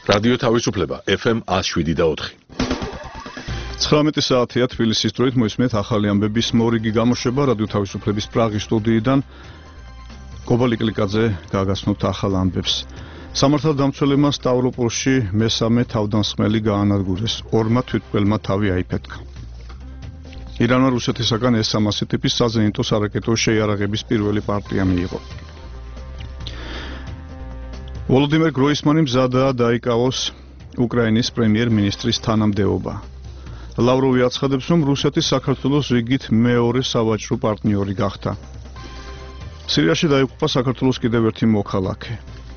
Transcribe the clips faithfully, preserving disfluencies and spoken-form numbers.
რადიო თავისუფლება ეფ ემ one oh seven და four. ცხრამეტი საათია თბილისის დროით მოისმენთ ახალი ამბების მორიგი გამოშვება რადიო თავისუფლების პრაღის სტუდიიდან. გობალი კლიკაძე გააგაცნობთ ახალ ამბებს. სამართალდამცველებმა სტავროპოლში მესამე თავდამსხმელი გაანადგურეს. ორმა თვითმკვლელმა თავი აიფეთქა. ირანმა რუსეთისაგან ეს სამასი ტიპის საზენიტო სარაკეტო შეიარაღების პირველი პარტია მიიღო. ვოლოდიმერ გროისმანი მზადაა დაიკავოს უკრაინის პრემიერ-მინისტრის თანამდებობა. ლავროვი აცხადებს, რომ რუსეთი საქართველოს რიგით მეორე სავაჭრო პარტნიორი გახდა. სირიაში დაიღუპა საქართველოს კიდევ ერთი მოქალაქე.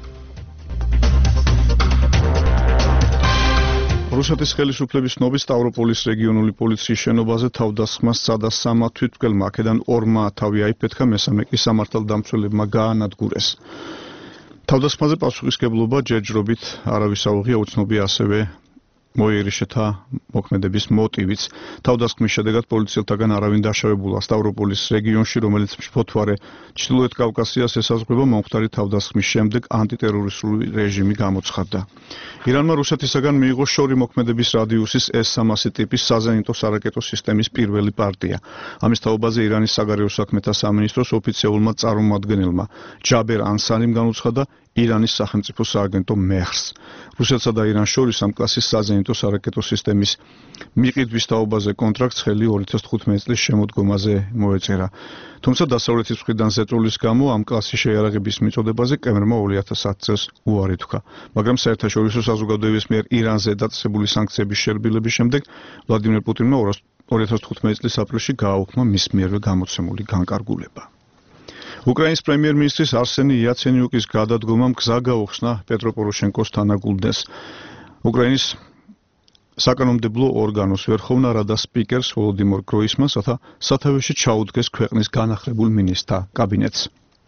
რუსეთის ხელისუფლების ცნობით სტავროპოლის რეგიონული პოლიციის შენობაზე თავდასხმას სცადა სამმა თვითმკვლელმა, აქედან ორმა თავი აიფეთქა, მესამე კი სამართალდამცველებმა გაანადგურეს. თავდასხმაზე პასუხისმგებლობა ჯერჯერობით არავის აუღია, უცნობია ასევე მოიერიშეთა მოქმედების მოტივიც. თავდასხმის შედეგად პოლიციელთაგან არავინ დაშავებულა სტავროპოლის რეგიონში, რომელიც მშფოთვარე ჩრდილოეთ კავკასიას ესაზღვრება, მომხდარი თავდასხმის შემდეგ ანტიტერორისტული რეჟიმი გამოცხადდა. ირანმა რუსეთისაგან მიიღო შორი მოქმედების რადიუსის ეს სამასი ტიპის საზენიტო სარაკეტო სისტემის პირველი პარტია. ამის თაობაზე ირანის საგარეო საქმეთა სამინისტროს ოფიციალურმა წარმომადგენელმა ჯაბერ ანსანიმ განუცხადა ირანის სახელმწიფო სააგენტო მეხს. რუსეთსა და ირანს შორის ამ კლასის საზენიტო სარაკეტო სისტემის მიყიდვის თაობაზე კონტრაქტს ხელი ორი ათას თხუთმეტი წლის შემოდგომაზე მოეწერა. თუმცა დასავლეთის მხრიდან ზეწოლის გამო ამ კლასის შეიარაღების მიწოდებაზე კემერმა ორი ათას ათი წელს უარი თქვა. მაგრამ საერთაშორისო საზოგადოების მიერ ირანზე დაწესებული სანქციების შერბილების შემდეგ ვლადიმერ პუტინმა ორი ათას თხუთმეტი წლის აპრილში გააუქმა მის მიერვე გამოცემული განკარგულება. უკრაინის პრემიერ-მინისტრის არსენი იაცენიუკის გადადგომამ გზა გაუხსნა პეტრო პოროშენკოს თანაგულდნეს. უკრაინის საკანონმდებლო ორგანოს ვერხოვნა რადას სპიკერს ვოლოდიმერ გროისმანს სათავეში ჩაუდგეს ქვეყნის განახლებულ მინისტრთა კაბინეტს.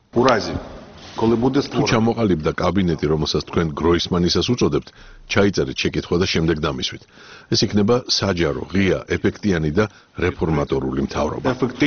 თუ ჩამოყალიბდა კაბინეტი, რომელსაც თქვენ გროისმანისას უწოდებთ, ჩაიწერეთ შეკითხვა და შემდეგ დამისვით. ეს იქნება საჯარო, ღია, ეფექტიანი და რეფორმატორული მთავრობა.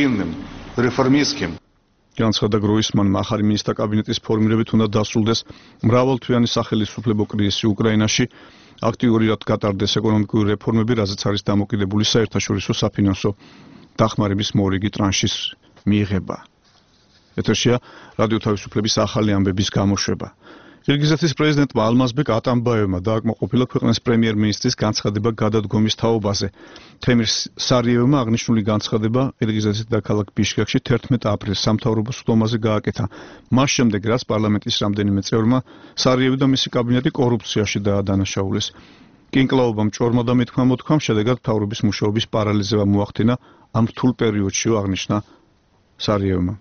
განცხადა გროისმანმა, ახალი მინისტრთა კაბინეტის ფორმირებით უნდა დასრულდეს მრავალთვიანი სახელისუფლებო კრიზისი უკრაინაში, აქტიურად გატარდეს ეკონომიკური რეფორმები, რაზეც არის დამოკიდებული საერთაშორისო საფინანსო დახმარების მორიგი ტრანშის მიღება. ეთერშია რადიო თავისუფლების ახალი ამბების გამოშვება. ყირგიზეთის პრეზიდენტმა ალმაზბეკ ატამბაევმა დააკმაყოფილა ქვეყნის პრემიერ-მინისტრის განცხადება გადადგომის თაობაზე. თემირ სარიევმა აღნიშნული განცხადება ყირგიზეთის დედაქალაქ ბიშკეკში თერთმეტი აპრილს სამთავრობო სხდომაზე გააკეთა. მას შემდეგ, რაც პარლამენტის რამდენიმე წევრმა სარიევი და მისი კაბინეტი კორუფციაში დაადანაშაულეს. კინკლაობამ ჭორმა და მითქმა მოთქვამ, შედეგად მთავრობის მუშაობის პარალიზება მოახდინა ამ რთულ პერიოდში, აღნიშნა სარიევმა.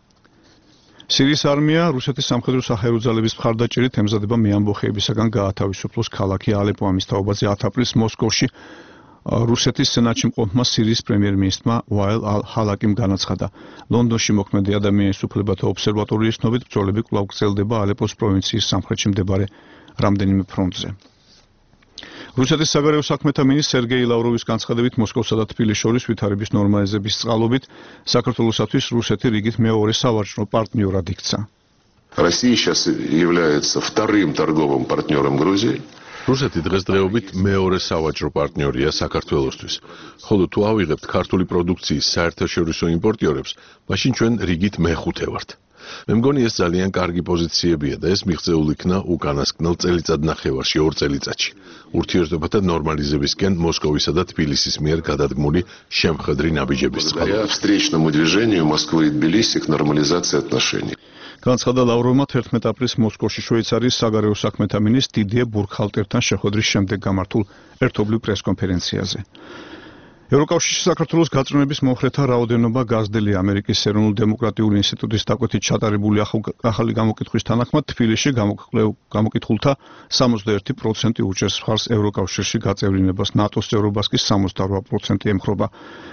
სირიის არმია რუსეთის სამხედრო საჰაერო ძალების მხარდაჭერით ემზადება მეამბოხეებისაგან გაათავისუფლოს ქალაქი ალეპო. ამის თაობაზე ათი აპრილს მოსკოვში რუსეთის სენატში მყოფმა სირიის პრემიერ-მინისტრმა ვაილ ალ-ჰალაკიმ განაცხადა. ლონდონში მოქმედი ადამიანის უფლებათა ობსერვატორიის ცნობით ბრძოლები კვლავ გრძელდება ალეპოს პროვინციის სამხრეთში მდებარე რამდენიმე ფრონტზე. რუსეთის საგარეო საქმეთა მინისტრ სერგეი ლავროვის განცხადებით, მოსკოვსა და თბილისს შორის ვითარების ნორმალიზების წყალობით საქართველოსათვის რუსეთი რიგით მეორე სავაჭრო პარტნიორად იქცა. Россия сейчас является вторым торговым партнером Грузии. რუსეთი დღესდღეობით მეორე სავაჭრო პარტნიორია საქართველოსთვის. ხოლო თუ ავიღებთ ქართული პროდუქციის საერთაშორისო იმპორტიორებს, მაშინ ჩვენ რიგით მეხუთე ვართ. მე მგონი ეს ძალიან კარგი პოზიციებია და ეს მიღწეულ იქნა უკანასკნელ წელიწადნახევარში, ორ წელიწადში. ურთიერთობათა ნორმალიზებისკენ მოსკოვისა და თბილისის მიერ გადადგმული შემხედრი ნაბიჯების წყალობით. встречному движению Москвы и Тбилиси к нормализации отношений. განცხადა ლავროვმა თერთმეტი აპრილს მოსკოვში შვეიცარიის საგარეო საქმეთა მინისტრ დიდიე ბურქჰალტერთან შეხვედრის შემდეგ გამართულ ერთობლივ პრესკონფერენციაზე. ევროკავშირში საქართველოს გაწმენების მომხრეთა რაოდენობა გაზრდილია. ამერიკის ეროვნულ დემოკრატიული ინსტიტუტის დაკვეთით ჩატარებული ახალი გამოკითხვის თანახმად თბილისში გამოკითხულთა სამოცდაერთი პროცენტი უჭერს მხარს ევროკავშირში გაწევრიანებას, ნატოს წევრობას კი სამოცდაორვა პროცენტი ემხრობა.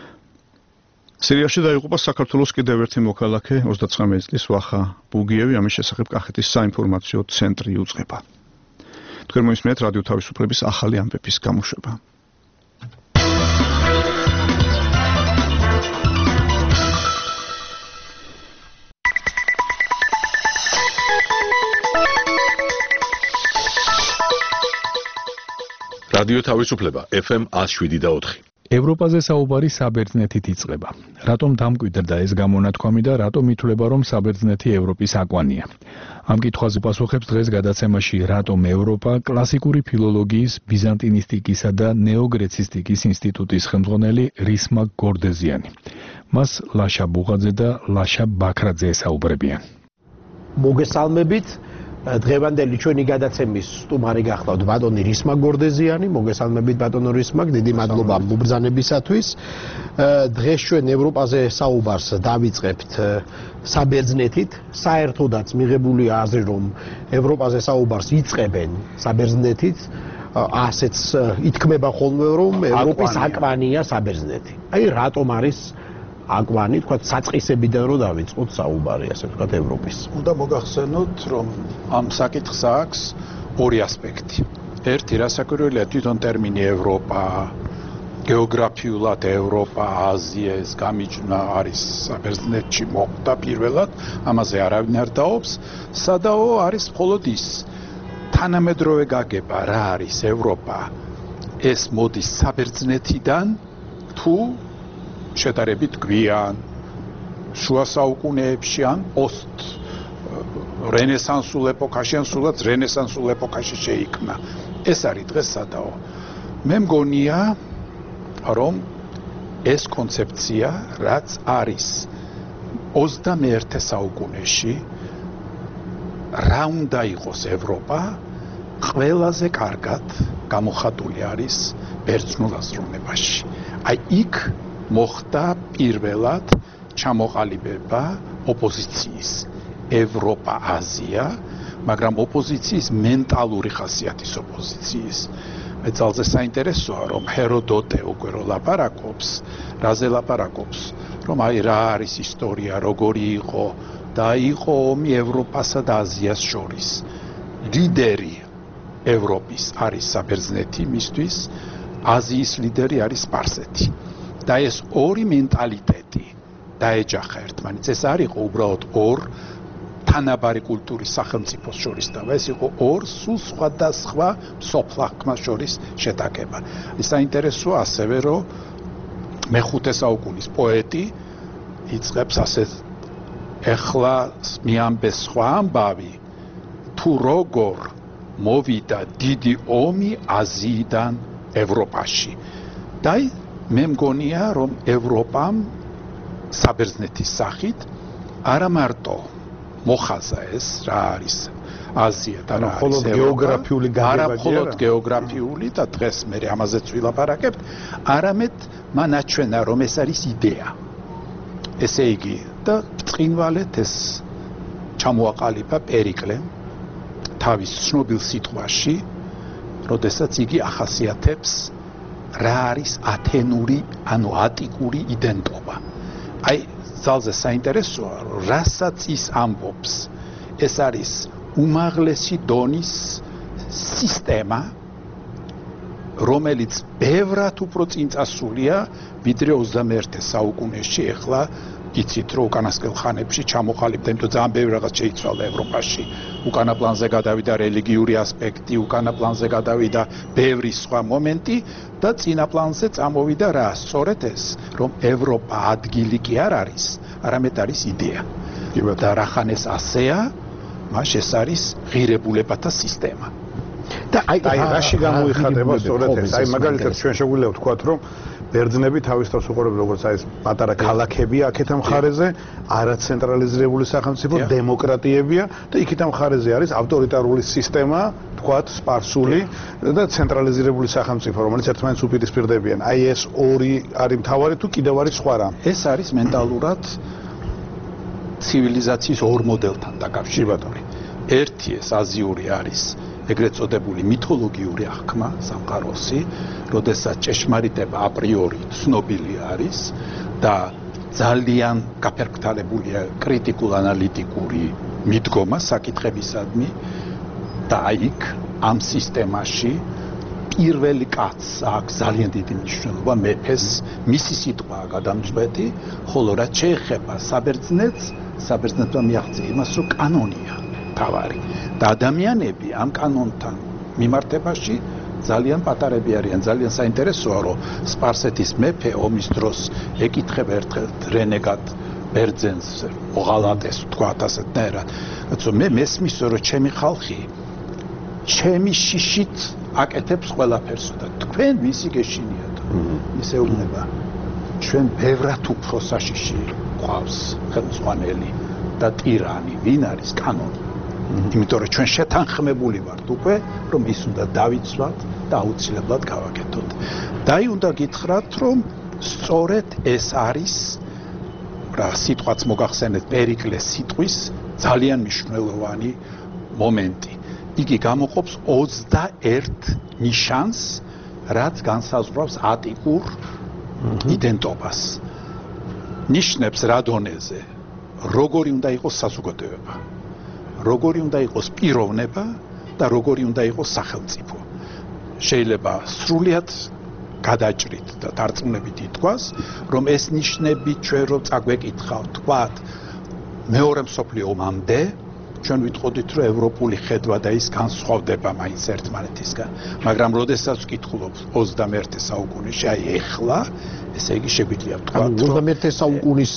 სირიაში დაიღუპა საქართველოს კიდევ ერთი მოქალაქე, ოცდაცხრამეტი წლის ვახა ბუგიევი, ამის შესახებ კახეთის საინფორმაციო ცენტრი უწყება. თქვენ მოისმენთ რადიო თავისუფლების ახალი ამბების გამოშვება. რადიო თავისუფლება ეფ ემ one oh seven და four. ევროპაზე საუბარი საბერძნეთით იწყება. რატომ დამკვიდრდა ეს გამონათქვამი და რატომ ითვლება, რომ საბერძნეთი ევროპის აკვანია? ამ კითხვაზე პასუხებს დღეს გადაცემაში რატომ ევროპა კლასიკური ფილოლოგიის, ბიზანტინისტიკისა და ნეოგრეცისტიკის ინსტიტუტის ხელმძღვანელი რისმა გორდეზიანი. მას ლაშა ბუღაძე და ლაშა ბაქრაძე ესაუბრებიან. მოგესალმებით. დღევანდელი ჩვენი გადაცემის სტუმარი გახლავთ ბატონი რისმა გორდეზიანი. მოგესალმებით ბატონო რისმა, დიდი მადლობა მობრძანებისათვის. დღეს ჩვენ ევროპაზე საუბარს დავიწყებთ საბერძნეთით. საერთოდაც მიღებულია აზრი, რომ ევროპაზე საუბარს იწყებენ საბერძნეთით. ასეც ითქმება ხოლმე, რომ ევროპის აკვანია საბერძნეთი. აი რატომ არის აკვანი, თქვა საწყისებიდან რომ დავიწყოთ საუბარი, ასე ვთქვათ, ევროპის. უნდა მოგახსენოთ, რომ ამ საკითხს აქვს ორი ასპექტი. ერთი, რასაკვირველია, თვითონ ტერმინი ევროპა, გეოგრაფიულად ევროპა, აზია, ეს გამიჯვნა არის საბერძნეთში მოხდა პირველად, ამაზე არავინ არ დაობს. სადაო არის მხოლოდ ის თანამედროვე გაგება, რა არის ევროპა, ეს მოდის საბერძნეთიდან თუ შედარებით გვიან შუა საუკუნეებში ან პოსტ რენესანსულ ეპოქაში ან სულაც რენესანსულ ეპოქაში შეიქმნა. ეს არის დღეს სადაო. მე მგონია, რომ ეს კონცეფცია, რაც არის ოცდამეერთე საუკუნეში, რა უნდა იყოს ევროპა, ყველაზე კარგად გამოხატული არის ბერძნულ აზროვნებაში. აი იქ მოხდა პირველად ჩამოყალიბება ოპოზიციის ევროპა აზია, მაგრამ ოპოზიციის მენტალური ხასიათის ოპოზიციის. მე ძალზე საინტერესოა, რომ ჰეროდოტე უკვე რო ლაპარაკობს, რაზე ლაპარაკობს, რომ აი რა არის ისტორია, როგორი იყო და იყო ომი ევროპასა და აზიას შორის. ლიდერი ევროპის არის საბერძნეთი, მისთვის აზიის ლიდერი არის სპარსეთი. და ეს ორი მენტალიტეტი დაეჯახა ერთმანეთს. ეს არ იყო უბრალოდ ორ თანაბარი კულტურის სახელმწიფოს შორის და ეს იყო ორ სულ სხვადასხვა სოფლახკმას შორის შეტაკება. საინტერესოა ასევე, რომ მეხუთე საუკუნის პოეტი იწყებს ასე ეხლა მიამბეს სხვა ამბავი, თუ როგორ მოვიდა დიდი ომი აზიიდან ევროპაში. და მე მგონია, რომ ევროპამ საბერძნეთის სახით არა მარტო მოხაზა ეს რა არის აზია და რა არის გეოგრაფიული გაგება, არა მხოლოდ გეოგრაფიული და დღეს მე ამაზეც ვილაპარაკებთ, არამედ მან აჩვენა, რომ ეს არის იდეა. ესე იგი და ბრწყინვალედ ეს ჩამოაყალიბა პერიკლემ თავის ცნობილ სიტყვაში, როდესაც იგი ახასიათებს რა არის ათენური, ანუ ატიკური იდენტობა. აი, ძალზე საინტერესოა, რასაც ის ამბობს, ეს არის უმაღლესი დონის სისტემა, რომელიც ბევრად უფრო წინწასულია, ვიდრე ოცდამეერთე საუკუნეში, ეხლა იცით, რომ უკანასკნელ ხანებში ჩამოყალიბდა, იმიტომ ძალიან ბევრი რაღაც შეიცვალა ევროპაში. უკანა პლანზე გადავიდა რელიგიური ასპექტი, უკანა პლანზე გადავიდა ბევრი სხვა მომენტი და წინა პლანზე წამოვიდა რა? სწორედ ეს, რომ ევროპა ადგილი კი არ არის, არამედ არის იდეა. და რახან ეს ასეა, მას ეს არის ღირებულებათა სისტემა. და აი რაში გამოიხატება სწორედ ეს? აი მაგალითად ჩვენ შეგვიძლია ვთქვათ, რომ ბერძნები თავის თავს უყურებენ როგორც აი ეს პატარა ქალაქებია აქეთ ამ მხარეზე, არაცენტრალიზებული სახელმწიფო, დემოკრატიებია და იქით ამ მხარეზე არის ავტორიტარული სისტემა, ვთქვათ, სპარსული და ცენტრალიზებული სახელმწიფო, რომელიც ერთმანეთს უპირისპირდებიან. აი ეს ორი არის მთავარი თუ კიდევ არის სხვა რამ? ეს არის მენტალურად ცივილიზაციის ორ მოდელთან დაკავშირებული. ერთი ეს აზიური არის ეგრეთ წოდებული მითოლოგიური აღქმა, სამყაროსი, როდესაც ჭეშმარიტება აპრიორი ცნობილი არის და ძალიან გაფერქთალებულია კრიტიკულ-ანალიტიკური მიდგომა საკითხებისადმი და იქ ამ სისტემაში პირველი კაცს აქვს ძალიან დიდი მნიშვნელობა, მეფეს, მისი სიტყვაა გადამწყვეტი, ხოლო რაც შეეხება საბერძნეთს, საბერძნეთმა მიაღწია იმას, რომ კანონია თავარი და ადამიანები ამ კანონთან მიმართებაში ძალიან პატარები არიან, ძალიან საინტერესოა, რომ სპარსეთის მეფე ომის დროს ეკითხება ერთხელ რენეგატ ბერძენს, ოღალატეს თქვათ ასეთნაირად. კაცო, მე მესმის რომ ჩემი ხალხი ჩემი შიშით აკეთებს ყველაფერს და თქვენ ვისი გეშინიათ. ისე უნება. ჩვენ ბევრად უფრო საშიში გვყავს ხელმძღვანელი და ტირანი, ვინ არის კანონი. იმიტომ რომ ჩვენ შეთანხმებული ვართ უკვე, რომ ის უნდა დავიცვლათ და აუცილებლად გავაკეთოთ. დაი უნდა გითხრათ, რომ სწორედ ეს არის რა სიტყვაც მოგახსენეთ პერიკლეს სიტყვის ძალიან მნიშვნელოვანი მომენტი. იგი გამოყოფს ოცდაერთ ნიშანს, რაც განსაზღვრავს ატიკურ იდენტობას. ნიშნებს რა დონეზე, როგორი უნდა იყოს საზოგადოება, როგორი უნდა იყოს პიროვნება და როგორი უნდა იყოს სახელმწიფო. შეიძლება სრულიად გადაჭრით და დარწმუნებით ითქვას, რომ ეს ნიშნები ჩვენ რო წაგვეკითხავთ, თქვათ, მეორე მსოფლიო ომამდე ჩვენ ვიტყოდით, რომ ევროპული ხედვა და ის განსხვავდება მაინც ერთმანეთისგან, მაგრამ როდესაც ვკითხულობ ოცდამეერთე საუკუნეში, აი ეხლა, ესე იგი შეგვიძლია ვთქვათ, რომ ოცდამეერთე საუკუნის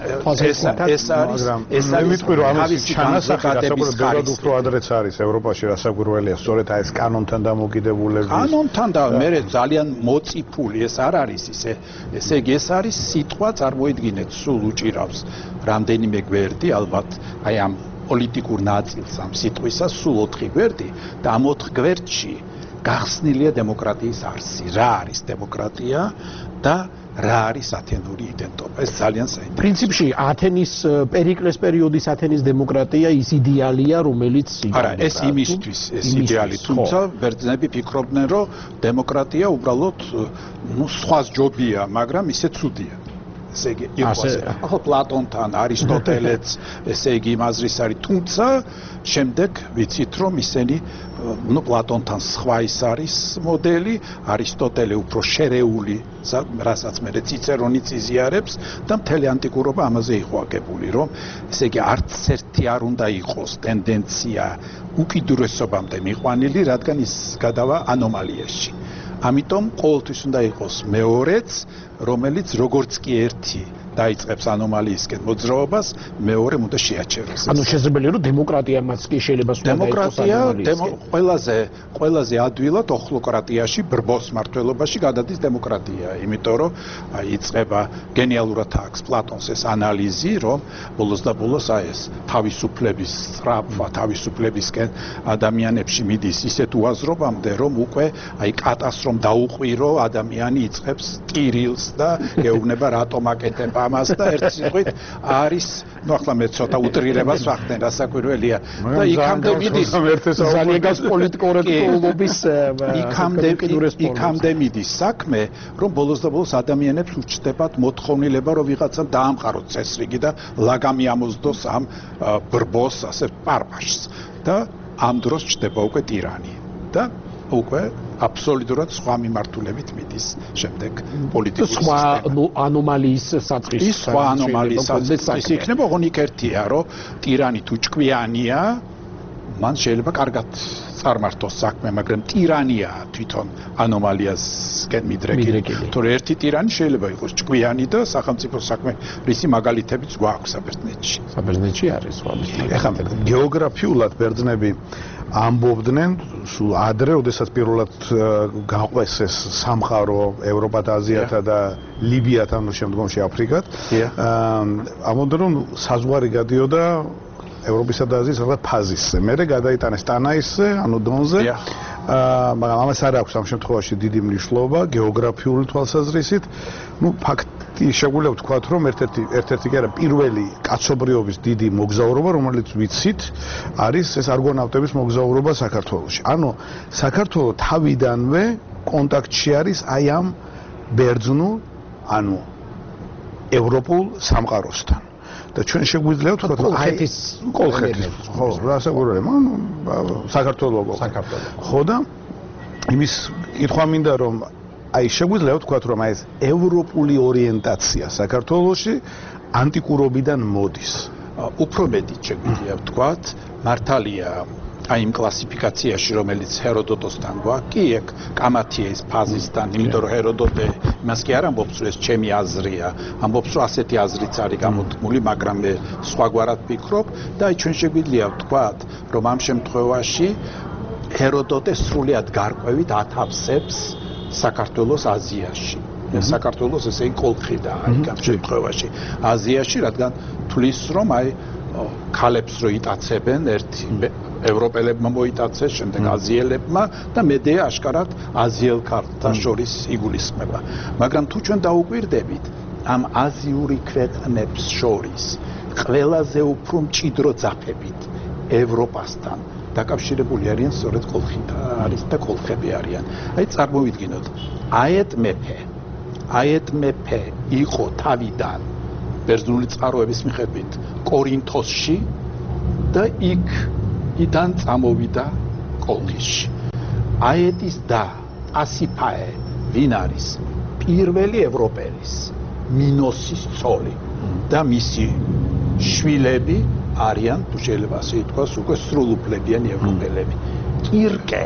ეს ეს არის ეს არის ვიტყვი რომ ამის ჩანასახი რასაკვირველად უფრო ადრეც არის ევროპაში რასაკვირველია სწორედ აი ეს კანონთან დამოკიდებულების კანონთან და მე ძალიან მოწიფული ეს არ არის ისე ესე იგი ეს არის სიტყვა წარმოიდგინეთ სულ უჭირავს რამდენიმე გვერდი ალბათ აი ამ პოლიტიკურ ნაწილს ამ სიტყვისა სულ ოთხი გვერდი და ამ ოთხ გვერდში გახსნილია დემოკრატიის არსი რა არის დემოკრატია და რა არის ათენური იდენტობა ეს ძალიან საინტერესოა პრინციპში ათენის პერიკლეს პერიოდის ათენის დემოკრატია ის იდეალია რომელიც არა ეს იმისთვის ეს იდეალი თუმცა ბერძნები ფიქრობდნენ რომ დემოკრატია უბრალოდ ნუ სხვა ჯობია მაგრამ ისე ცუდია ესე იგი იყოს ახლა პლატონთან არისტოტელეც ესე იგი იმაზრის არის თუმცა შემდეგ ვიცით რომ ისინი ნუ პლატონთან სხვა ის არის მოდელი არისტოტელე უფრო შერეული რასაც მე ციცერონიც იზიარებს და მთელი ანტიკურობა ამაზე იყო აგებული რომ ესე იგი არც ერთი არ უნდა იყოს ტენდენცია უკიდურესობამდე მიყვანილი რადგან ის გადავა ანომალიაში ამიტომ ყოველთვის უნდა იყოს მეორეც რომელიც როგორც კი ერთი დაიწყებს ანომალიისკენ მოძრაობას მეორე უნდა შეაჩეროს ანუ შესაძლებელია რომ დემოკრატიამაც კი შეიძლება სულ დემოკრატია ყველაზე ყველაზე ადვილად ოხლოკრატიაში ბრბოს მართლობაში გადადის დემოკრატია იმიტომ რომ იწყება გენიალურად აქვს პლატონს ეს ანალიზი რომ ბოლოს და ბოლოს აი ეს თავისუფლების სწრაფვა თავისუფლებისკენ ადამიანებში მიდის ისეთ უაზრობამდე რომ უკვე აი კატას რომ დაუყვირო ადამიანი იწყებს ტირილს და გეუბნება რატომ აკეთებ ამას და ერთ სიტყვით არის ნუ ახლა მე ცოტა უტრირებას ვახდენ რასაკვირველია და იქამდე მიდის ძალიან გას პოლიტკორექტულობის იქამდე იქამდე მიდის საქმე რომ ბოლოს და ბოლოს ადამიანებს უჩნდებათ მოთხოვნილება რომ ვიღაცამ დაამყაროს წესრიგი და ლაგამი ამოსდოს ამ ბრბოს ასე პარპაშს და ამ დროს ჩნდება უკვე ტირანი და უკვე აბსოლუტურად სხვა მიმართულებით მიდის შემდეგ პოლიტიკური სხვა ანომალიის საწყის ის სხვა ანომალიის საწყის იქნება ოღონდ ერთია რომ ტირანი თუ ჭკვიანია მან შეიძლება კარგად წარმართოს საქმე მაგრამ ტირანია თვითონ ანომალიასკენ მიდრეკილი თორე ერთი ტირანი შეიძლება იყოს ჭკვიანი და სახელმწიფო საქმე რისი მაგალითებიც გვაქვს საბერძნეთში საბერძნეთში არის სხვა ეხლა გეოგრაფიულად ბერძნები ამბობდნენ სულ ადრე, როდესაც პირველად გაყვეს ეს სამყარო ევროპა და აზიათა და ლიბიათან შემდგომში აფრიკად. ამბობდნენ რომ საზღვარი გადიოდა ევროპისა და აზიის რაღაც ფაზისზე. მერე გადაიტანეს ტანაისზე, ანუ დონზე. აა მაგრამ ამას არ აქვს ამ შემთხვევაში დიდი მნიშვნელობა გეოგრაფიული თვალსაზრისით. ნუ ფაქტი შეგვიძლია ვთქვათ, რომ ერთ-ერთი ერთ-ერთი კი არა პირველი კაცობრიობის დიდი მოგზაურობა, რომელიც ვიცით, არის ეს არგონავტების მოგზაურობა საქართველოში. ანუ საქართველოს თავიდანვე კონტაქტში არის აი ამ ბერძნულ, ანუ ევროპულ სამყაროსთან. და ჩვენ შეგვიძლია ვთქვათ, რომ აი ეს კოლხეთის, ხო, რასაკვირველია, ანუ საქართველოს საქართველოს. ხო და იმის კითხვა მინდა რომ აი შეგვიძლია ვთქვათ, რომ აი ეს ევროპული ორიენტაცია საქართველოში ანტიკურობიდან მოდის. უფრო მეტი შეგვიძლია ვთქვათ, მართალია აი იმ კლასიფიკაციაში, რომელიც ჰეროდოტოსთან გვაქვს, კი ეგ კამათიეს ფაზისთან, იმიტომ რომ ჰეროდოტე იმას კი არ ამბობს, რომ ეს ჩემი აზრია, ამბობს, რომ ასეთი აზრიც არის გამოთქმული, მაგრამ მე სხვაგვარად ვფიქრობ და აი ჩვენ შეგვიძლია ვთქვათ, რომ ამ შემთხვევაში ჰეროდოტე სრულიად გარკვევით ათავსებს საქართველოს აზიაში. საქართველოს ესე იგი კოლხიდა აი ამ შემთხვევაში აზიაში, რადგან თulis რომ აი ქალებს რო იტაცებენ ერთი ევროპელებმა მოიტაცეს, შემდეგ აზიელებმა და მედეა აშკარად აზიელ ქალთა შორის იგულისხმება. მაგრამ თუ ჩვენ დაუკვირდებით ამ აზიური ქვეყნებს შორის ყველაზე უფრო მჭიდრო ძაფებით ევროპასთან დაკავშირებული არიან სწორედ კოლხიდა არის და კოლხები არიან. აი წარმოვიდგინოთ, აეთ მეფე აეთ მეფე იყო თავიდან ბერძნული წყაროების მიხედვით კორინთოსში და იქ იდან წამოვიდა კოლხიში. აეთის და პასიფაე ვინ არის? პირველი ევროპელის მინოსის ცოლი და მისი შვილები არიან, თუ შეიძლება ასე ითქვას, უკვე სრულუფლებიანი ევროპელები. კირკე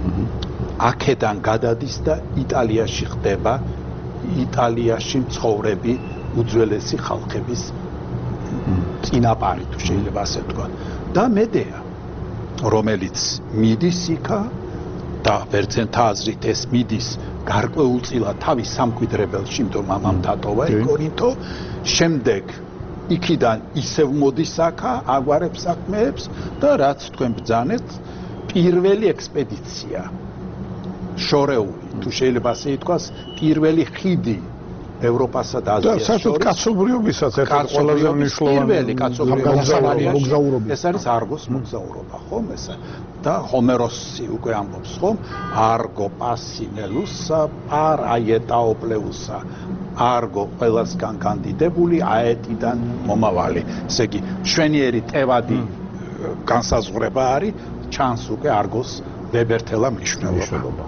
აქედან გადადის და იტალიაში ხდება იტალიაში მცხოვრები უძველესი ხალხების წინაპარი, თუ შეიძლება ასე ვთქვა. და მედეა, რომელიც მიდის იქა და ბერძენთა აზრით ეს მიდის გარკვეულწილად თავის სამკვიდრებელში, იმიტომ მამამ დატოვა კორინთო, შემდეგ იქიდან ისევ მოდის აქა, აგვარებს საქმეებს და რაც თქვენ ბრძანეთ, პირველი ექსპედიცია შორეული, თუ შეიძლება ასე ითქვას, პირველი ხიდი ევროპასა და აზიას შორის. და საერთოდ კაცობრიობისაც ერთ-ერთი ყველაზე მნიშვნელოვანი პირველი კაცობრიობის მოგზაურობა. ეს არის არგოს მოგზაურობა, ხომ ესა? და ჰომეროსი უკვე ამბობს, ხომ? არგო პასინელუსა პარ აეტაოპლეუსა. არგო ყველასგან კანდიდებული, აეტიდან მომავალი. ესე იგი, შვენიერი ტევადი განსაზღვრება არის, ჩანს უკვე არგოს ვებერთელა მნიშვნელობა.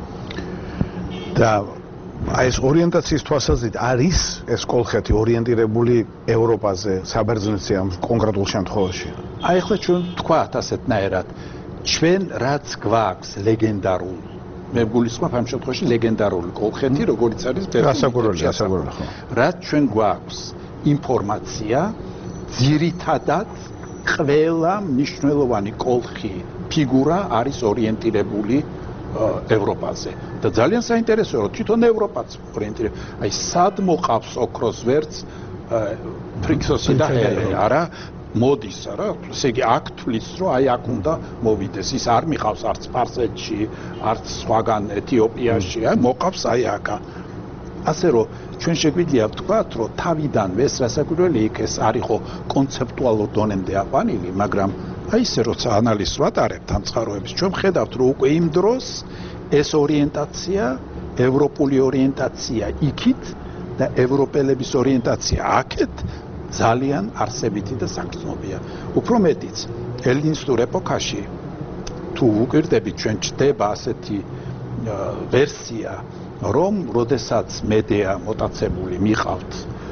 და აი ეს ორიენტაციის თვალსაზრისით არის ეს კოლხეთი ორიენტირებული ევროპაზე, საბერძნეთზე ამ კონკრეტულ შემთხვევაში. აი ახლა ჩვენ ვთქვათ ასეთნაირად, ჩვენ რაც გვაქვს ლეგენდარული, მე გულისხმობ ამ შემთხვევაში ლეგენდარული კოლხეთი, როგორც არის გასაგურებელი, გასაგურებელი ხო. რაც ჩვენ გვაქვს ინფორმაცია, ძირითადად ყველა მნიშვნელოვანი კოლხი ფიგურა არის ორიენტირებული ევროპაზე და ძალიან საინტერესოა რომ თვითონ ევროპაც ორიენტირებული. აი სად მოყავს ოქროს ვერც ფრიქსოსი და ჰერე, არა მოდის, არა, ესე იგი აქ თulis რომ აი აქ უნდა მოვიდეს, ის არ მიყავს არც სპარსეთში, არც სხვაგან ეთიოპიაში, აი მოყავს აი აქა. ასე რომ ჩვენ შეგვიძლია ვთქვათ, რომ თავიდანვე ეს რასაკვირველი იქ ეს არის ხო კონცეპტუალურ დონემდე აყვანილი, მაგრამ აი ესე როცა ანალიზს ვატარებთ ამ წყაროების, ჩვენ ვხედავთ, რომ უკვე იმ დროს ეს ორიენტაცია, ევროპული ორიენტაცია იქით და ევროპელების ორიენტაცია აქეთ ძალიან არსებითი და საგრძნობია. უფრო მეტიც, ელინისტურ ეპოქაში თუ ვუკვირდებით, ჩვენ ჩდება ასეთი ვერსია, რომ როდესაც მედეა მოტაცებული მიყავთ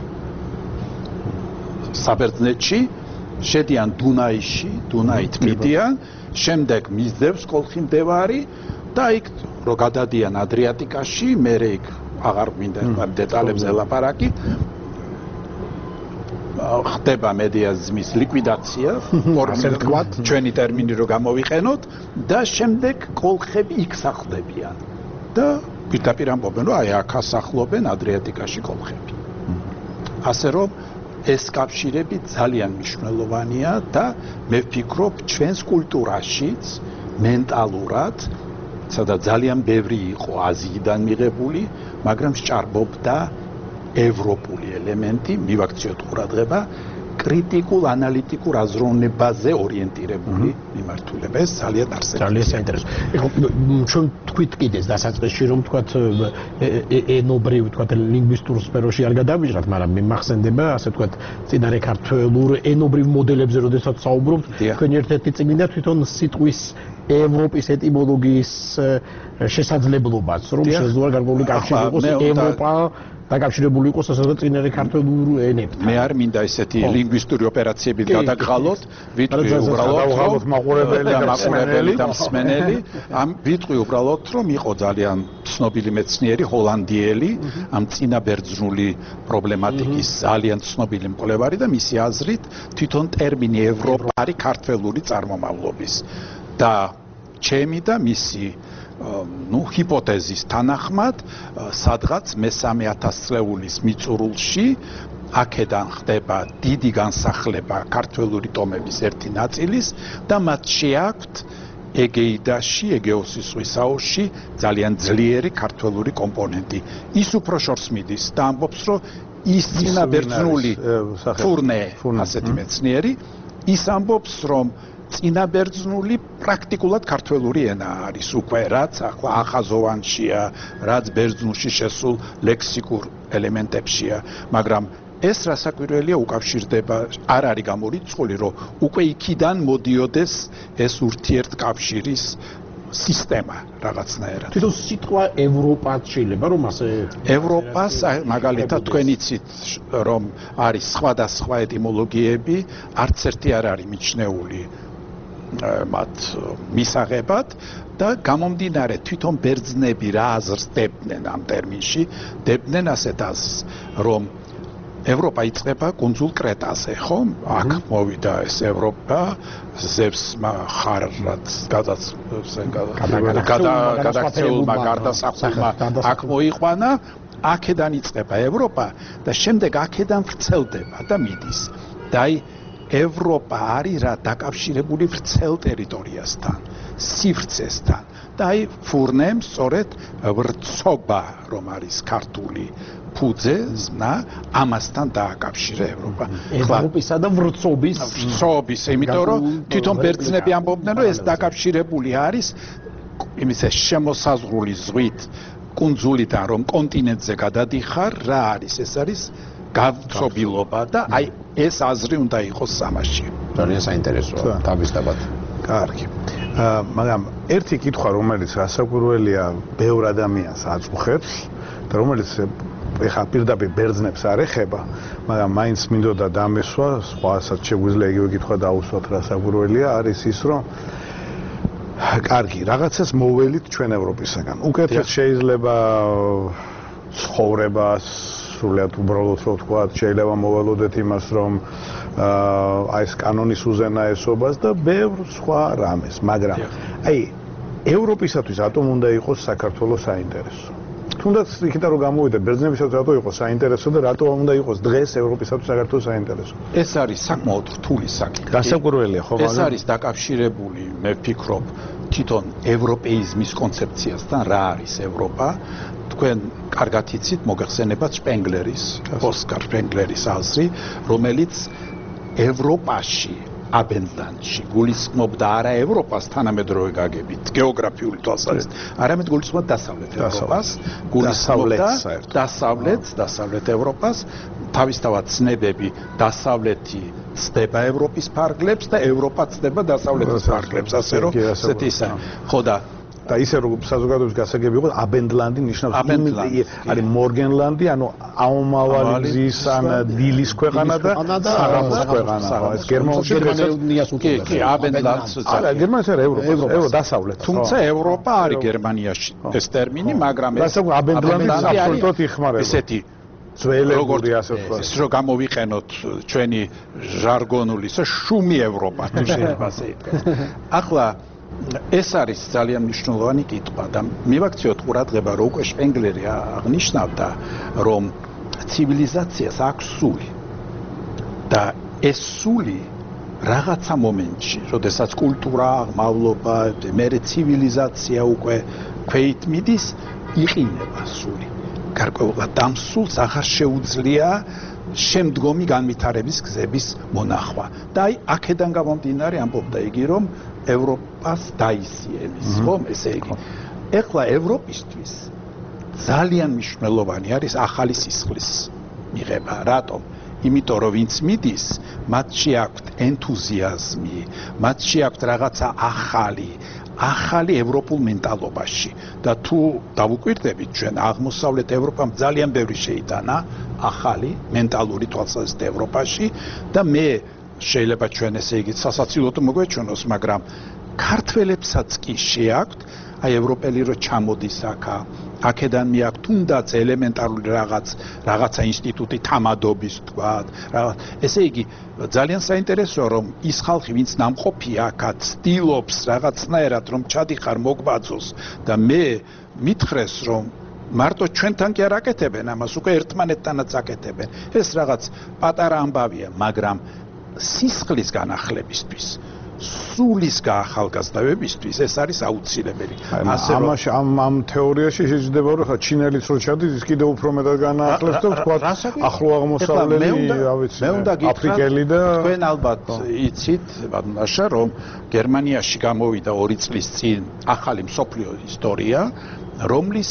საბერძნეთში, შედიან დუნაიში, დუნაით მიდიან, შემდეგ მისდევს კოლხი-მდევარი და იქ რო გადადიან ადრიატიკაში, მერე იქ აღარ მინდა დეტალებზე ლაპარაკი, ხდება მედეაზმის ლიკვიდაცია, ასე ვთქვათ, ჩვენი ტერმინი რო გამოვიყენოთ და შემდეგ კოლხები იქ სახლდებიან და პირდაპირ ამბობენ, რომ აი აქ ასახლობენ ადრიატიკაში კოლხები. ასე რომ ეს კავშირები ძალიან მნიშვნელოვანია და მე ვფიქრობ, ჩვენს კულტურაშიც მენტალურად, სადაც ძალიან ბევრი იყო აზიიდან მიღებული, მაგრამ სჭარბობდა ევროპული ელემენტი, მივაქციოთ ყურადღება, კრიტიკულ ანალიტიკურ აზროვნებაზე ორიენტირებული მიმართულება. ეს ძალიან არსებითია. ძალიან საინტერესო. ეხლა ჩვენ თქვით კიდეს დასაწყისში, რომ თქვათ ენობრივ, თქვათ ლინგვისტურ სფეროში არ გადავიჟღათ, მაგრამ მე მახსენდება, ასე თქვათ, წინარე ქართველურ ენობრივ მოდელებზე, როდესაც საუბრობთ, თქვენ ერთ-ერთი წიგნიდან თვითონ სიტყვის ევროპის ეტიმოლოგიის შესაძლებლობაც, რომ შესაძლოა გარკვეული კავშირი იყოს ევროპა დაკავშირებული იყოს ასე და წინარე ქართულ ენებთან. მე არ მინდა ესეთი ლინგვისტური ოპერაციებით გადაგღალოთ, ვიტყვი უბრალოდ მაყურებელი და მაყურებელი და მსმენელი, ამ ვიტყვი უბრალოდ რომ იყო ძალიან ცნობილი მეცნიერი ჰოლანდიელი, ამ წინაბერძნული პრობლემატიკის ძალიან ცნობილი მკვლევარი და მისი აზრით თვითონ ტერმინი ევროპა არის ქართველური წარმომავლობის და ჩემი და მისი ну ჰიპოთეზის თანახმად სადღაც მესამე ათასწლეულის მიწურულში აქედან ხდება დიდი განსახლება ქართველური ტომების ერთი ნაწილის და მათ შეაქვთ ეგეიდაში, ეგეოსის ზღვის აუზში ძალიან ძლიერი ქართველური კომპონენტი. ის უფრო შორს მიდის და ამბობს, რომ ის წინაბერძნული ფურნე, ასეთი მეცნიერი, ის ამბობს, რომ წინაბერძნული პრაქტიკულად ქართველური ენა არის უკვე, რაც ახლა ახაზოვანშია, რაც ბერძნულში შესულ ლექსიკურ ელემენტებშია, მაგრამ ეს რასაკვირველია უკავშირდება, არ არის გამორიცხული, რომ უკვე იქიდან მოდიოდეს ეს ურთიერთკავშირის სისტემა რაღაცნაირად. თვითონ სიტყვა ევროპაც შეიძლება რომ ასე ევროპას მაგალითად თქვენ იცით რომ არის სხვადასხვა ეტიმოლოგიები, არც ერთი არ არის მიჩნეული მათ მისაღებად და გამომდინარე თვითონ ბერძნები რა აზრს დებდნენ ამ ტერმინში, დებდნენ ასეთ აზრს, რომ ევროპა იწყება კუნძულ კრეტაზე, ხო? აქ მოვიდა ეს ევროპა, ზევსმა ხარად გადაგაცეულმა გარდასახულმა აქ მოიყვანა, აქედან იწყება ევროპა და შემდეგ აქედან ვრცელდება და მიდის. და აი ევროპა არის რა დაკავშირებული ვრცელ ტერიტორიასთან, სივრცესთან. და აი ფურნემ სწორედ ვრცობა რომ არის ქართული ფუძე, ზნა, ამასთან დააკავშირა ევროპა. ევროპისა და ვრცობის ვრცობის, იმიტომ რომ თვითონ ბერძნები ამბობდნენ, რომ ეს დაკავშირებული არის იმის შემოსაზღვრული ზღვით კუნძულიდან, რომ კონტინენტზე გადადიხარ, რა არის? ეს არის გავცობილობა და აი ეს აზრი უნდა იყოს სამაში. ძალიან საინტერესოა, თავისთავად. კარგი. მაგრამ ერთი კითხვა, რომელიც რასაკვირველია, ბევრ ადამიანს აწუხებს და რომელიც ეხა პირდაპირ ბერძნებს არ ეხება, მაგრამ მაინც მინდოდა დამესვა, სხვასაც შეგვიძლია იგივე კითხვა დაუსვათ, რასაკვირველია, არის ის, რომ კარგი, რაღაცას მოველით ჩვენ ევროპისაგან. უკეთეს შეიძლება ცხოვრებას სრულად უბრალოდ რო ვთქვა, შეიძლება მოველოდეთ იმას, რომ აი ეს კანონის უზენაესობას და ბევრ სხვა რამეს, მაგრამ აი ევროპისათვის რატომ უნდა იყოს საქართველოს საინტერესო? თუნდაც იქიდან რომ გამოვიდა ბერძნებისათვის რატო იყოს საინტერესო და რატო უნდა იყოს დღეს ევროპისათვის საქართველოს საინტერესო? ეს არის საკმაოდ რთული საკითხი. გასაკვირველია ხო, მაგრამ ეს არის დაკავშირებული, მე ვფიქრობ, თვითონ ევროპეიზმის კონცეფციასთან, რა არის ევროპა. თქვენ კარგად იცით, მოგეხსენებათ შპენგლერის, ოსკარ შპენგლერის აზრი, რომელიც ევროპაში აბენდანში გულისხმობდა არა ევროპას თანამედროვე გაგებით, გეოგრაფიული თვალსაზრისით, არამედ გულისხმობდა დასავლეთ ევროპას, გულისხმობდა დასავლეთს, დასავლეთ ევროპას, თავისთავად ცნებები დასავლეთი ცდება ევროპის ფარგლებს და ევროპა ცდება დასავლეთის ფარგლებს, ასე რომ ესეთი ისა. ხო და და ისე რომ საზოგადოების გასაგები იყო აბენდლანდი ნიშნავს არის მორგენლანდი, ანუ აომავალი გზის ან დილის ქვეყანა და საღამოს ქვეყანა. ეს გერმანიას კი, კი, აბენდლანდს არა, გერმანია არა, ევროპა, ევროპა დასავლეთ. თუმცა ევროპა არის გერმანიაში ეს ტერმინი, მაგრამ ეს აბენდლანდი აბსოლუტურად იხმარება. ესეთი ძველებური ასე ვთქვა. ის რომ გამოვიყენოთ ჩვენი ჟარგონული, ეს შუმი ევროპა თუ შეიძლება ასე ითქვას. ახლა ეს არის ძალიან მნიშვნელოვანი კითხვა და მივაქციოთ ყურადღება, რომ უკვე შპენგლერი აღნიშნავდა, რომ ცივილიზაციას აქვს სული და ეს სული რაღაცა მომენტში, როდესაც კულტურა, აღმავლობა, მერე ცივილიზაცია უკვე ქვეით მიდის, იყინება სული. გარკვეულად ამ სულს აღარ შეუძლია შემდგომი განვითარების გზების მონახვა. და აი აქედან გამომდინარე ამბობდა იგი, რომ ევროპას დაისიენის, ხომ, ესე იგი. ეხლა ევროპისთვის ძალიან მნიშვნელოვანი არის ახალი სისხლის მიღება. რატომ? იმიტომ რომ ვინც მიდის, მათში აქვთ ენთუზიაზმი, მათში აქვთ რაღაცა ახალი, ახალი ევროპულ მენტალობაში და თუ დავუკვირდებით ჩვენ აღმოსავლეთ ევროპამ ძალიან ბევრი შეიტანა ახალი მენტალური თვალსაზრისით ევროპაში და მე შეიძლება ჩვენ ესე იგი სასაცილოდ მოგვეჩვენოს, მაგრამ ქართველებსაც კი შეაქვთ აი ევროპელი რო ჩამოდის აქა, აქედან მიაქვთ თუნდაც ელემენტარული რაღაც რაღაცა ინსტიტუტი თამადობის თქვათ, რაღაც ესე იგი ძალიან საინტერესოა რომ ის ხალხი ვინც ნამყოფია აქაც ცდილობს რაღაცნაირად რომ ჩადიხარ მოგვაძოს და მე მითხრეს რომ მარტო ჩვენთან კი არ აკეთებენ ამას, უკვე ერთმანეთთანაც აკეთებენ. ეს რაღაც პატარა ამბავია, მაგრამ სისხლის განახლებისთვის სულის გაახალგაზრდავებისთვის ეს არის აუცილებელი. ასე რომ ამაში ამ ამ თეორიაში შეიძლება რომ ხა ჩინელიც რო ჩადის, ის კიდევ უფრო მეტად განაახლებს და თქვა ახლო აღმოსავლელი, რა ვიცი, აფრიკელი და თქვენ ალბათ იცით, ბატონაშა, რომ გერმანიაში გამოვიდა ორი წლის წინ ახალი მსოფლიო ისტორია, რომლის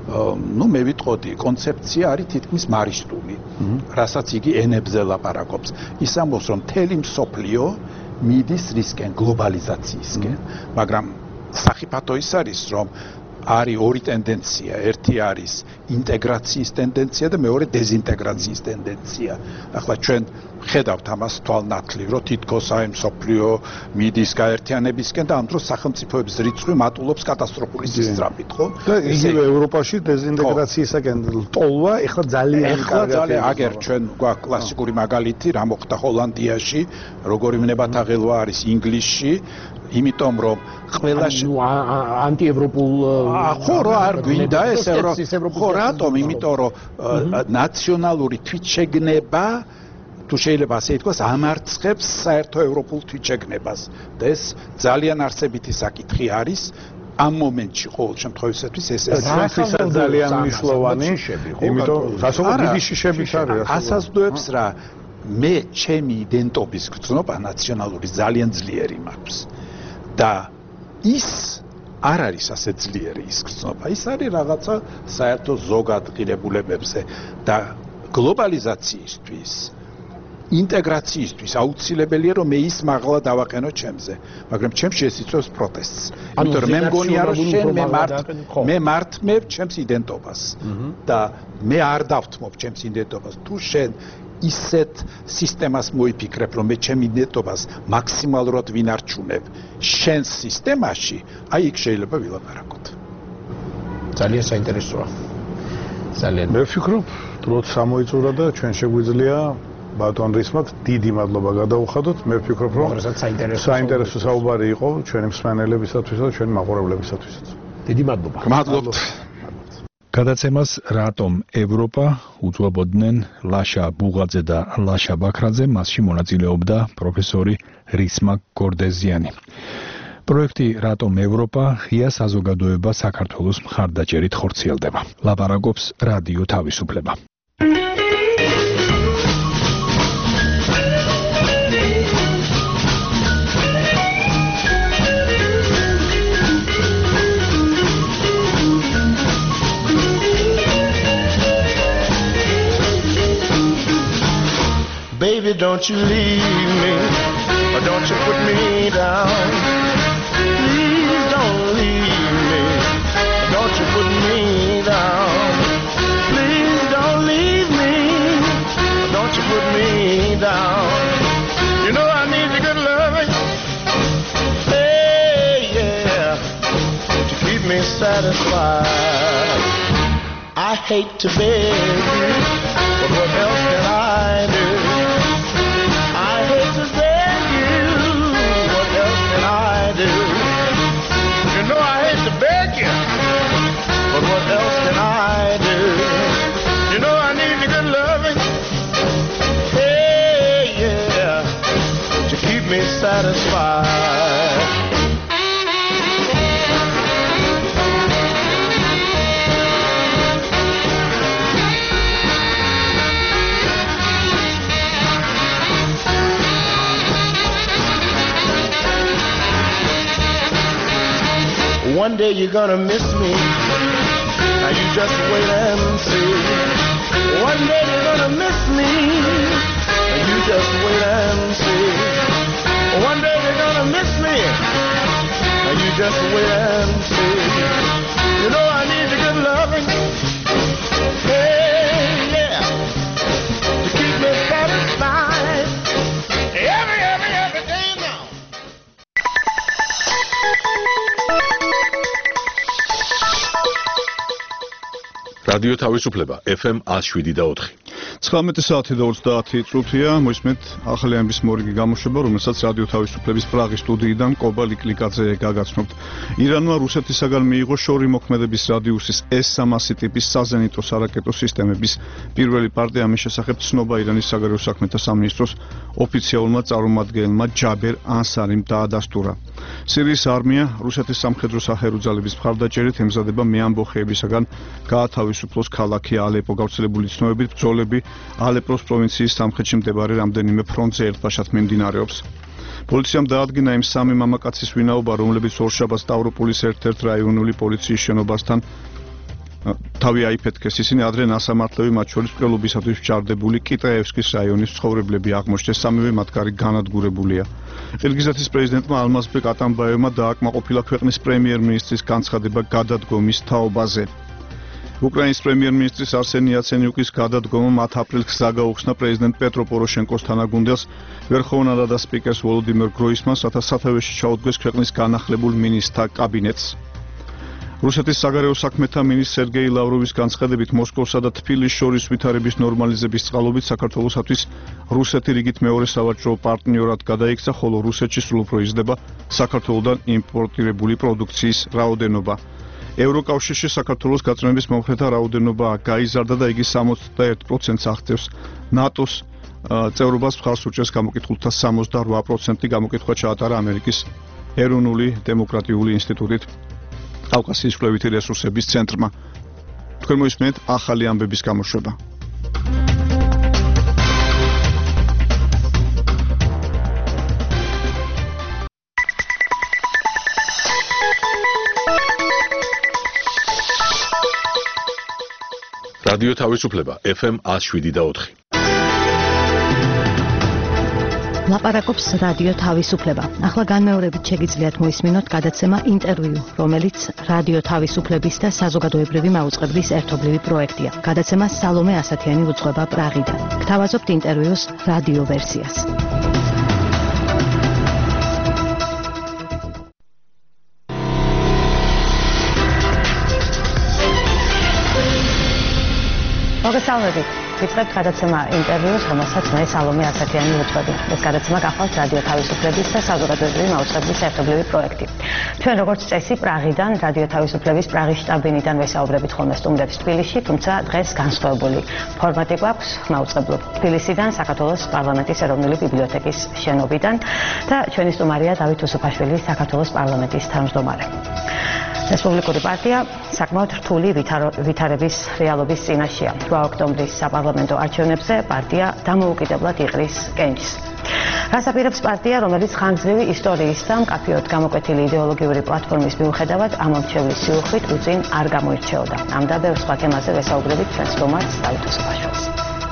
ნუ მე ვიტყოდი კონცეფცია არის თითქმის მარისტული, რასაც იგი ენებზე ლაპარაკობს. ის ამბობს რომ მთელი მსოფლიო მიდის რისკენ გლობალიზაციისკენ, მაგრამ სახიფათო ის არის რომ არის ორი ტენდენცია, ერთი არის ინტეგრაციის ტენდენცია და მეორე დეზინტეგრაციის ტენდენცია. ახლა ჩვენ ხედავთ ამას თვალნათლივ, რომ თითქოს აი მსოფლიო მიდის გაერთიანებისკენ და ამ დროს სახელმწიფოების რიცხვი მატულობს კატასტროფული სისწრაფით, ხო? და იგივე ევროპაში დეზინტეგრაციისაკენ ტოლვა ეხლა ძალიან კარგად აგერ ჩვენ გვაქვს კლასიკური მაგალითი, რა მოხდა ჰოლანდიაში, როგორი ნებათაღელვა არის ინგლისში, იმიტომ რომ ყველა ანტიევროპულ ხო რა არ გვინდა ეს ხო რატომ? იმიტომ რომ ნაციონალური თვითშეგნება თუ შეიძლება ასე ითქვას, ამარცხებს საერთო ევროპულ თვითშეგნებას და ეს ძალიან არსებითი საკითხი არის. ამ მომენტში ყოველ შემთხვევაში ეს ეს ძალიან მნიშვნელოვანი, იმიტომ გასაუბრად დიდი შიშებით არის. ასაზრდოებს რა მე ჩემი იდენტობის გრძნობა ნაციონალური ძალიან ძლიერი მაქვს და ის არ არის ასე ძლიერი ის გრძნობა. ის არის რაღაცა საერთო ზოგად ღირებულებებზე და გლობალიზაციისთვის ინტეგრაციისთვის აუცილებელია რომ მე ის მაღლა დავაყენო ჩემზე, მაგრამ ჩემში ეს იწვევს პროტესტს. იმიტომ რომ მე მგონია რომ შენ მე მართ მე მართმევ ჩემს იდენტობას და მე არ დავთმობ ჩემს იდენტობას. თუ შენ ისეთ სისტემას მოიფიქრებ, რომ მე ჩემ იდენტობას მაქსიმალურად ვინარჩუნებ შენს სისტემაში, აი იქ შეიძლება ვილაპარაკოთ. ძალიან საინტერესოა. ძალიან. მე ვფიქრობ, დროც სამოიწურა და ჩვენ შეგვიძლია ბატონ რისმად დიდი მადლობა გადაუხადოთ. მე ვფიქრობ, რომ საინტერესო საუბარი იყო ჩვენი მსმენელებისათვის და ჩვენი მაყურებლებისათვისაც. დიდი მადლობა. მადლობთ. გადაცემას რატომ ევროპა უძღვებოდნენ ლაშა ბუღაძე და ლაშა ბაქრაძე, მასში მონაწილეობდა პროფესორი რისმა გორდეზიანი. პროექტი რატომ ევროპა ღია საზოგადოება საქართველოს მხარდაჭერით ხორციელდება. ლაპარაკობს რადიო თავისუფლება. Baby, don't you leave me, or don't you put me down. Please don't leave me, or don't you put me down. Please don't leave me, or don't you put me down. You know I need your good loving, hey, yeah, to keep me satisfied. I hate to beg you, but what else can I do? You know I hate to beg you, but what else can I do? You know I need your good loving, hey, yeah, to keep me satisfied. One day you're gonna miss me, now you just wait and see. One day you're gonna miss me, You just wait and see. One day they're gonna miss me. You just wait and see. You know I need the good loving. Hey, yeah. To keep me satisfied. Every, every, every day now. რადიო თავისუფლება ეფ ემ one oh seven და four. ცხრამეტი საათი და ოცდაათი წუთია. მოისმენთ ახალი ამბის მორიგი გამოშვება, რომელსაც რადიო თავისუფლების პრაღის სტუდიიდან კობა ლიკლიკაძე გაგაცნობთ. ირანმა რუსეთისაგან მიიღო შორი მოქმედების რადიუსის ეს სამასი ტიპის საზენიტო სარაკეტო სისტემების პირველი პარტია. ამის შესახებ ცნობა ირანის საგარეო საქმეთა სამინისტროს ოფიციალურმა წარმომადგენელმა ჯაბერ ანსარიმ დაადასტურა. სირიის არმია რუსეთის სამხედრო საჰერო ძალების მხარდაჭერით ემზადება მეამბოხეებისაგან გაათავისუფლოს ქალაქი ალეპო. გავრცელებული ცნობებით ბრძოლები ალეპოს პროვინციის სამხრეთში მდებარე რამდენიმე ფრონტზე ერთბაშად მიმდინარეობს. პოლიციამ დაადგინა იმ სამი მამაკაცის ვინაობა, რომლებიც ორშაბათს სტავროპოლის ერთ-ერთ რაიონული პოლიციის შენობასთან თავი აიფეთქეს. ისინი ადრე ნასამართლები, მათ შორის მკვლელობისათვის ჩარდებული კიტაევსკის რაიონის მცხოვრებლები აღმოჩნდეს. სამივე მათგანი განადგურებულია. ყირგიზეთის პრეზიდენტმა ალმაზბეკ ატამბაევმა დააკმაყოფილა ქვეყნის პრემიერ-მინისტრის განცხადება გადადგომის თაობაზე. უკრაინის პრემიერ-მინისტრის არსენი იაცენიუკის გადადგომა მათ აპრილს გზა გაუხსნა პრეზიდენტ პეტრო პოროშენკოს თანაგუნდელს ვერხოვნა რადა სპიკერს ვოლოდიმირ გროისმანს, რათა სათავეში ჩაუდგეს ქვეყნის განახლებულ მინისტრთა კაბინეტს. რუსეთის საგარეო საქმეთა მინისტრ სერგეი ლავროვის განცხადებით მოსკოვსა და თბილისს შორის ვითარების ნორმალიზების წყალობით საქართველოსათვის რუსეთი რიგით მეორე სავაჭრო პარტნიორად გადაიქცა, ხოლო რუსეთში სულ უფრო იზრდება საქართველოდან იმპორტირებული პროდუქციის რაოდენობა. ევროკავშირში საქართველოს გაწმენდის მომხრეთა რაოდენობა გაიზარდა და იგი სამოცდაერთ პროცენტს აღწევს. ნატოს წევრობას მხარს უჭერს გამოკითხულთა სამოცდაოთხ პროცენტი. გამოკითხვა ჩაატარა ამერიკის ეროვნული დემოკრატიული ინსტიტუტით კავკასიის კვლევითი რესურსების ცენტრმა. თქვენ მოისმენთ ახალი ამბების გამოშვება. რადიო თავისუფლება ეფ ემ one oh seven და four. ლაპარაკობს რადიო თავისუფლება. ახლა განმეორებით შეგიძლიათ მოისმინოთ გადაცემა ინტერვიუ, რომელიც რადიო თავისუფლების და საზოგადოებრივი მაუწყებლის ერთობლივი პროექტია. გადაცემა სალომე ასათიანი უძღვება პრაღიდან. გთავაზობთ ინტერვიუს რადიო ვერსიას. მოგესალმებით. ვიწყებთ გადაცემა ინტერვიუს, რომელსაც მე სალომე ასათიანი ვუძღვები. ეს გადაცემა გახლავთ რადიო თავისუფლების და საზოგადოებრივი მაუწყებლის ერთობლივი პროექტი. ჩვენ როგორც წესი პრაღიდან, რადიო თავისუფლების პრაღის შტაბინიდან ვესაუბრებით ხოლმე სტუმრებს თბილისში, თუმცა დღეს განსხვავებული ფორმატი გვაქვს. მაუწყებლობ თბილისიდან, საქართველოს პარლამენტის ეროვნული ბიბლიოთეკის შენობიდან და ჩვენი სტუმარია დავით უსუფაშვილი, საქართველოს პარლამენტის თავმჯდომარე. რესპუბლიკური პარტია საკმაოდ რთული ვითარების რეალობის წინაშეა. რვა ოქტომბრის საპარლამენტო არჩევნებზე პარტია დამოუკიდებლად იყრის კენჭს. რას აპირებს პარტია, რომელიც ხანგრძლივი ისტორიის და მკაფიოდ გამოკვეთილი იდეოლოგიური პლატფორმის მიუხედავად ამ მომრჩევლის სიუხვით უწინ არ გამოირჩეოდა. ამ და ბევრ სხვა თემაზე ვესაუბრებით ჩვენს სტუმარს დავით უსუფაშვილს.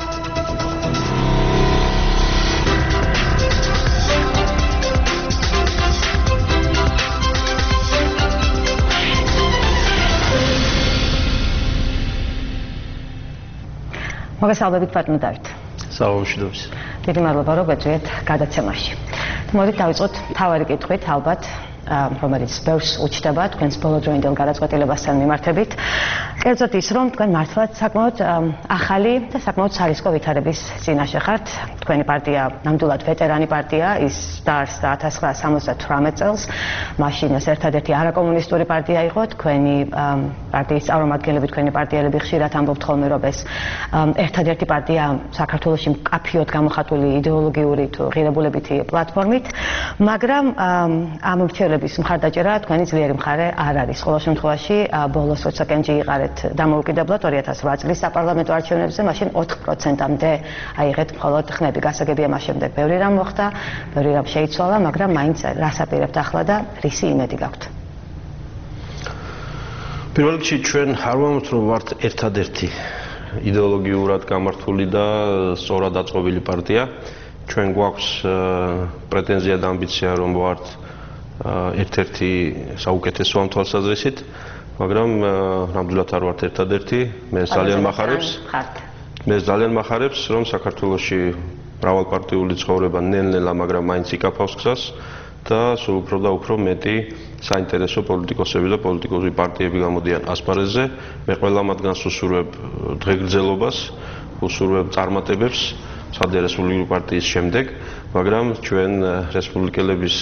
მოგესალმებით ბატონო დავით. საუბრობს. დიდი მადლობა რომ გეწვიეთ გადაცემაში. მოდით დავიწყოთ მთავარი კითხვით, ალბათ რომელიც ბევრს უჩნდება თქვენს ბოლოდროინდელ გადაწყვეტილებასთან მიმართებით. კერძოდ ის, რომ თქვენ მართლაც საკმაოდ ახალი და საკმაოდ სარისკო ვითარების წინაშე ხართ. თქვენი პარტია ნამდვილად ვეტერანი პარტია, ის დაარსდა one thousand nine hundred seventy-eight წელს. მაშინ ეს ერთადერთი არაკომუნისტური პარტია იყო. თქვენი პარტიის წარმომადგენლები, თქვენი პარტიელები ხშირად ამბობთ ხოლმე, რომ ეს ერთადერთი პარტია საქართველოში მკაფიოდ გამოხატული იდეოლოგიური თუ ღირებულებითი პლატფორმით, მაგრამ ამ მრჩევლების მხარდაჭერა თქვენი ძლიერი მხარე არ არის. ყოველ შემთხვევაში, ბოლოს როცა კენჭი იყარეთ დამოუკიდებლად two thousand eight წლის საპარლამენტო არჩევნებზე, მაშინ four პროცენტამდე აიღეთ მხოლოდ ხმები. გასაგებია მას შემდეგ ბევრი რამ მოხდა, ბევრი რამ შეიცვალა, მაგრამ მაინც რას აპირებთ ახლა და რისი იმედი გაქვთ? პირველ რიგში ჩვენ არ ვამბობთ, რომ ვართ ერთადერთი იდეოლოგიურად გამართული და სწორად დაწყობილი პარტია. ჩვენ გვაქვს პრეტენზია და ამბიცია, რომ ვართ ერთ-ერთი საუკეთესო ამ თვალსაზრისით, მაგრამ ნამდვილად არ ვართ ერთადერთი. მე ძალიან მახარებს. მე ძალიან მახარებს, რომ საქართველოში მრავალპარტიული ცხოვრება ნელ-ნელა, მაგრამ მაინც იკაფავს გზას და სულ უფრო და უფრო მეტი საინტერესო პოლიტიკოსები და პოლიტიკური პარტიები გამოდიან ასპარეზზე. მე ყველა მათგანს უსურვებ დღეგრძელობას, უსურვებ წარმატებებს ცხადია რესპუბლიკური პარტიის შემდეგ, მაგრამ ჩვენ რესპუბლიკელების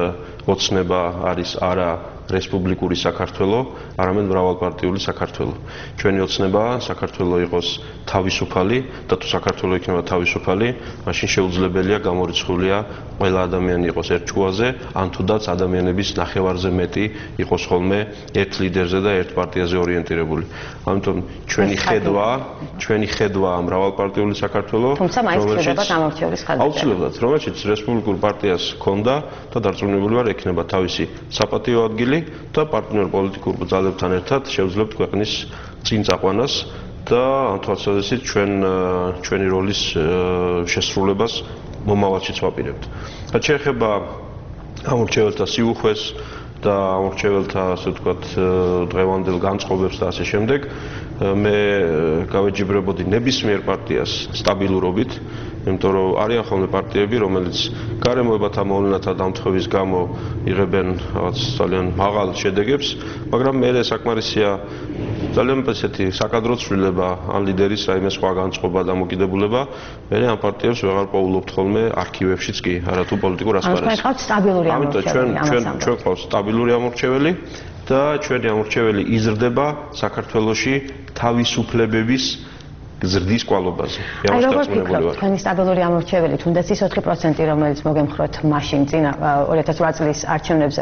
ოცნება არის არა რესპუბლიკური საქართველო, არამედ მრავალპარტიული საქართველო. ჩვენი ოცნებაა საქართველო იყოს თავისუფალი და თუ საქართველო იქნება თავისუფალი, მაშინ შეუძლებელია გამორიცხულია ყველა ადამიანი იყოს ერთ ჯგუფზე, ან თუნდაც ადამიანების ნახევარზე მეტი იყოს ხოლმე ერთ ლიდერზე და ერთ პარტიაზე ორიენტირებული. ამიტომ ჩვენი ხედვა, ჩვენი ხედვა მრავალპარტიული საქართველო, რომელშიც ამორჩეულის ხაზი. აუცილებლად, რომელშიც რესპუბლიკურ პარტიას ჰქონდა და დარწმუნებული ვარ, ექნება თავისი საპატიო ადგილი და პარტნიორ პოლიტიკურ ძალებთან ერთად შევძლებთ ქვეყნის წინ წაყვანას და ამ თვალსაზრისით ჩვენ ჩვენი როლის შესრულებას მომავალშიც ვაპირებთ. რაც შეეხება ამორჩეველთა სიუხვეს და ამორჩეველთა, ასე ვთქვათ, დღევანდელ განწყობებს და ასე შემდეგ, მე გავეჯიბრებოდი ნებისმიერ პარტიას სტაბილურობით, იმიტომ რომ არიან ხოლმე პარტიები, რომელიც გარემოებათა მოვლენათა დამთხევის გამო იღებენ რაღაც ძალიან მაღალ შედეგებს, მაგრამ მე საკმარისია ძალიან ესეთი საკადრო ცვლილება ან ლიდერის რაიმე სხვა განწყობა და მოკიდებულება, მე ამ პარტიებს ვეღარ პოულობთ ხოლმე არქივებშიც კი, არათუ პოლიტიკურ ასპარეზზე. ამიტომ ხავთ სტაბილური ამორჩეველი. ჩვენ ჩვენ ყავს სტაბილური ამორჩეველი და ჩვენი ამორჩეველი იზრდება საქართველოში თავისუფლებების გზრდის კვალობაზე. აი როგორ ფიქრობთ, თქვენი სტაბილური ამორჩეველი, თუნდაც ის ოთხი პროცენტი, რომელიც მოგემხროთ მაშინ წინა ორი ათას ოთხ წლის არჩევნებზე,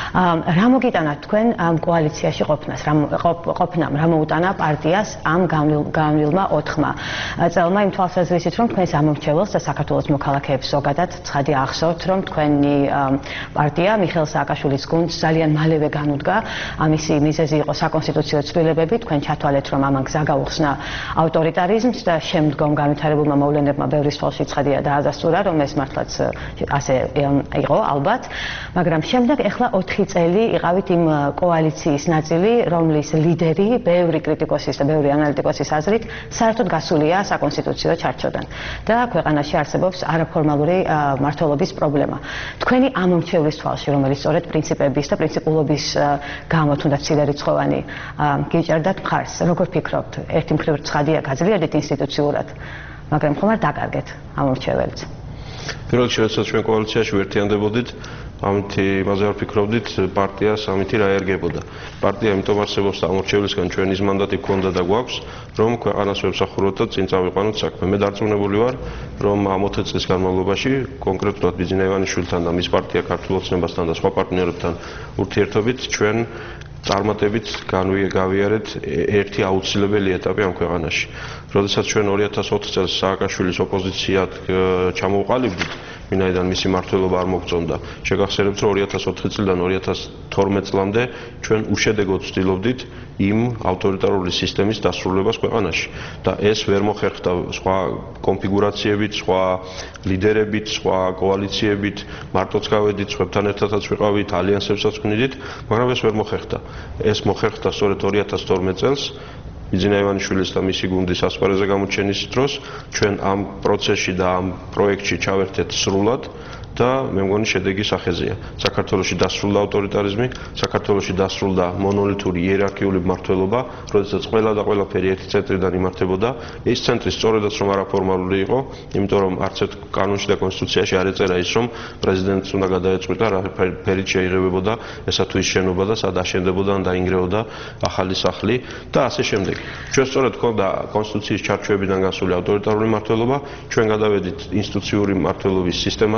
რა მოგიტანათ თქვენ ამ კოალიციაში ყოფნას, ყოფნამ, რა მოუტანა პარტიას ამ განვილმა ოთხმა წელმა იმ თვალსაზრისით, რომ თქვენს ამორჩეველს და საქართველოს მოქალაქეებს ზოგადად ცხადი ახსოვთ, რომ თქვენი პარტია მიხეილ სააკაშვილის გუნდს ძალიან მალევე განუდგა, ამისი მიზეზი იყო საკონსტიტუციო ცვლილებები, თქვენ ჩათვალეთ, რომ ამან გზა გაუხსნა ავტორიტარიზმს და შემდგომ განვითარებულმა მოვლენებმა ბევრის ხელში ცხადია დაადასტურა, რომ ეს მართლაც ასე იყო ალბათ, მაგრამ შემდეგ ეხლა ოთხი წელი იყავით იმ კოალიციის ნაწილი, რომლის ლიდერი ბევრი კრიტიკოსის და ბევრი ანალიტიკოსის აზრით საერთოდ გასულია საკონსტიტუციო ჩარჩოდან და ქვეყანაში არსებობს არაფორმალური მმართველობის პრობლემა. თქვენი ამორჩევლის თვალში, რომელიც სწორედ პრინციპების და პრინციპულობის გამო თუნდაც სილერიცხოვანი გიჭერდათ მხარს, როგორ ფიქრობთ? ერთი მხრივ ცხადია გაძლიერდით ინსტიტუციურად, მაგრამ ხომ არ დაკარგეთ ამორჩეველს. პირველ რიგში ჩვენ კოალიციაში ვერთიანდებოდით, ამითი იმაზე არ ფიქრობდით, პარტიას ამითი რა ერგებოდა. პარტია იმიტომ არსებობს ამორჩევლისგან ჩვენ ის მანდატი გქონდა და გვაქვს, რომ ქვეყანას ვემსახუროთ და წინ წავიყვანოთ საქმე. მე დარწმუნებული ვარ, რომ ამ ოცი წლის განმავლობაში კონკრეტულად ბიძინა ივანიშვილთან და მის პარტია ქართულ ოცნებასთან და სხვა პარტნიორებთან ურთიერთობით ჩვენ წარმატებით განვიარეთ ერთი აუცილებელი ეტაპი ამ ქვეყანაში. როდესაც ჩვენ ორი ათას ოთხ წელს სააკაშვილის ოპოზიციად ჩამოვყალიბდით, ვინაიდან მისი მმართველობა არ მოგწონდა. შეგახსენებთ, რომ ორი ათას ოთხი წლიდან ორი ათას თორმეტ წლამდე ჩვენ უშედეგოდ ვცდილობდით იმ ავტორიტარული სისტემის დასრულებას ქვეყანაში და ეს ვერ მოხერხდა სხვა კონფიგურაციებით, სხვა ლიდერებით, სხვა კოალიციებით, მარტოც გავედით, სხვებთან ერთადაც ვიყავით, ალიანსებსაც ვქნიდით, მაგრამ ეს ვერ მოხერხდა. ეს მოხერხდა სწორედ ორი ათას თორმეტ წელს ბიძინა ივანიშვილის და მისი გუნდის ასპარეზზე გამოჩენის დროს ჩვენ ამ პროცესში და ამ პროექტში ჩავერთეთ სრულად და მე მგონი შედეგი სახეზეა. საქართველოში დასრულდა ავტორიტარიზმი, საქართველოში დასრულდა მონოლითური იერარქიული მმართველობა, როდესაც ყველა და ყველაფერი ერთი ცენტრიდან იმართებოდა. ეს ცენტრი სწორედაც რომ არაფორმალური იყო, იმიტომ რომ არც ერთ კანონში და კონსტიტუციაში არ ეწერა ის, რომ პრეზიდენტს უნდა გადაეწყვიტა რა ფერით შეიღებოდა ესა თუ ის შენობა და სად აშენდებოდა ან დაინგრეოდა ახალი სახლი და ასე შემდეგ. ჩვენ სწორედ გქონდა კონსტიტუციის ჩარჩოებიდან გასული ავტორიტარული მმართველობა, ჩვენ გადავედით ინსტიტუციური მმართველობის სისტემაზე, რომელსაც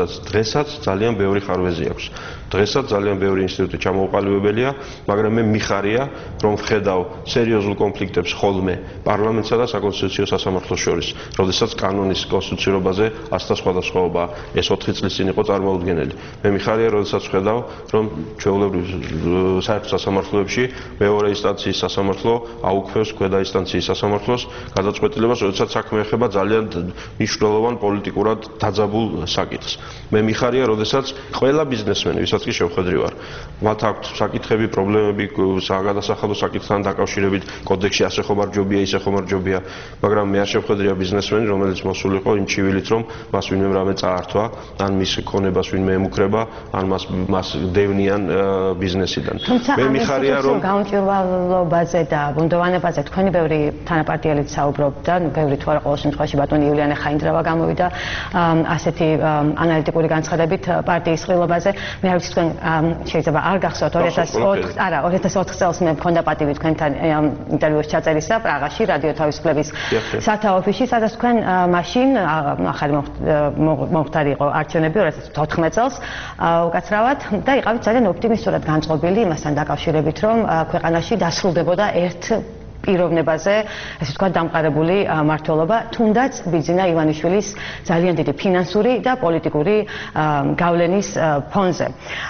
როდესაც დღესაც ძალიან ბევრი ხარვეზი აქვს. დღესაც ძალიან ბევრი ინსტიტუტი ჩამოუყალიბებელია, მაგრამ მე მიხარია, რომ ვხედავ სერიოზულ კონფლიქტებს ხოლმე პარლამენტსა და საკონსტიტუციო სასამართლოს შორის, როდესაც კანონის კონსტიტუციურობაზე ასთა სხვადასხვაობა ეს ოთხი წლის წინ იყო წარმოუდგენელი. მე მიხარია, როდესაც ვხედავ, რომ ჩვეულებრივ საერთო სასამართლოებში მეორე ინსტანციის სასამართლო აუქმებს ქვედა ინსტანციის სასამართლოს გადაწყვეტილებას, როდესაც საქმე ეხება ძალიან მნიშვნელოვან პოლიტიკურად დაძაბულ საკითხს. მე მიხარია, როდესაც ყველა ბიზნესმენი, ვისაც კი შევხედრი ვარ, მათ აქვთ საკითხები, პრობლემები საგადასახადო საკითხთან დაკავშირებით, კოდექსში ასე ხომ არ ჯობია, ისე ხომ არ ჯობია, მაგრამ მე არ შევხედრია ბიზნესმენი, რომელიც მოსული იყო იმ ჩივილით, რომ მას ვინმე რამე წაართვა, ან მის ქონებას ვინმე ემუქრება, ან მას მას დევნიან ბიზნესიდან. მე მიხარია, რომ გაუმჭვირვალობაზე და ბუნდოვანებაზე თქვენი ბევრი თანაპარტიელიც საუბრობდა, ბევრი თუ არა ყოველ შემთხვევაში ბატონი იულიანე ხაინდრავა გამოვიდა ასეთი ანალიტიკური განცხადებით პარტიის ყრილობაზე. მე არ ვიცი თქვენ შეიძლება არ გახსოვთ ორი ათას ოთხ არა ორი ათას ოთხ წელს მე მქონდა პატივი თქვენთან ინტერვიუს ჩაწერისა პრაღაში რადიო თავისუფლების სათაოფისში, სადაც თქვენ მაშინ ახალი მომხდარი იყო არჩევნები ორი ათას ოთხმეტ წელს უკაცრავად და იყავით ძალიან ოპტიმისტურად განწყობილი იმასთან დაკავშირებით, რომ ქვეყანაში დასრულდებოდა ერთ პიროვნებაზე, ასე ვთქვათ, დამყარებული მმართველობა, თუნდაც ბიძინა ივანიშვილის ძალიან დიდი ფინანსური და პოლიტიკური გავლენის ფონზე.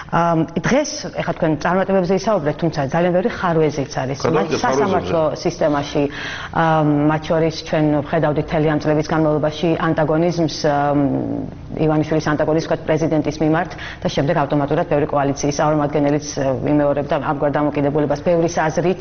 დღეს, ეხლა თქვენ წარმატებებზე ისაუბრეთ, თუმცა ძალიან ბევრი ხარვეზიც არის სასამართლო სისტემაში, მათ შორის ჩვენ ვხედავდით მთელი ამ წლების განმავლობაში ანტაგონიზმს, ივანიშვილის ანტაგონიზმს ვთქვათ პრეზიდენტის მიმართ და შემდეგ ავტომატურად ბევრი კოალიციის წარმომადგენელიც იმეორებდა ამგვარ დამოკიდებულებას ბევრის აზრით,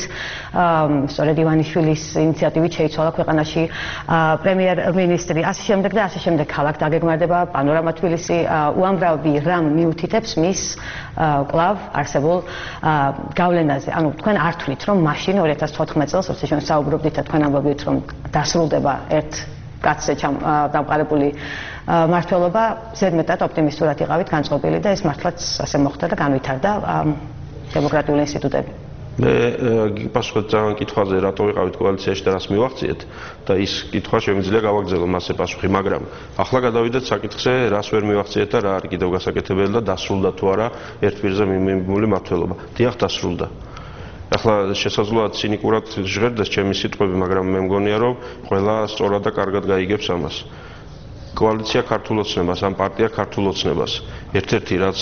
სწორედ ივანიშვილის ინიციატივით შეიცვალა ქვეყანაში პრემიერ-მინისტრი, ასე შემდეგ და ასე შემდეგ. ქალაქ დაგეგმარდება პანორამა თბილისი, უამრავი რამ მიუთითებს მის კვლავ არსებულ გავლენაზე. ანუ თქვენ არ თვლით, რომ მაშინ ორი ათას თოთხმეტ წელს, როცა ჩვენ საუბრობდით და თქვენ ამბობდით, რომ დასრულდება ერთ კაცზე დამყარებული მმართველობა, ზედმეტად ოპტიმისტურად იყავით განწყობილი და ეს მართლაც ასე მოხდა და განვითარდა დემოკრატიული ინსტიტუტები. მე პასუხად ძალიან კითხვაზე რატო ვიყავით კოალიციაში და რას მივახციეთ და ის კითხვა შემიძლია გავაგრძელო მასზე პასუხი, მაგრამ ახლა გადავიდეთ საკითხზე, რას ვერ მივახციეთ და რა არის კიდევ გასაკეთებელი და დასრულდა თუ არა ერთ პირზე მიმებული მმართველობა. დიახ, დასრულდა. ახლა შესაძლოა ცინიკურად ჟღერდეს ჩემი სიტყვები, მაგრამ მე მგონია, რომ ყველა სწორად და კარგად გაიგებს ამას. კოალიცია ქართულ ოცნებას, ამ პარტია ქართულ ოცნებას. ერთ-ერთი რაც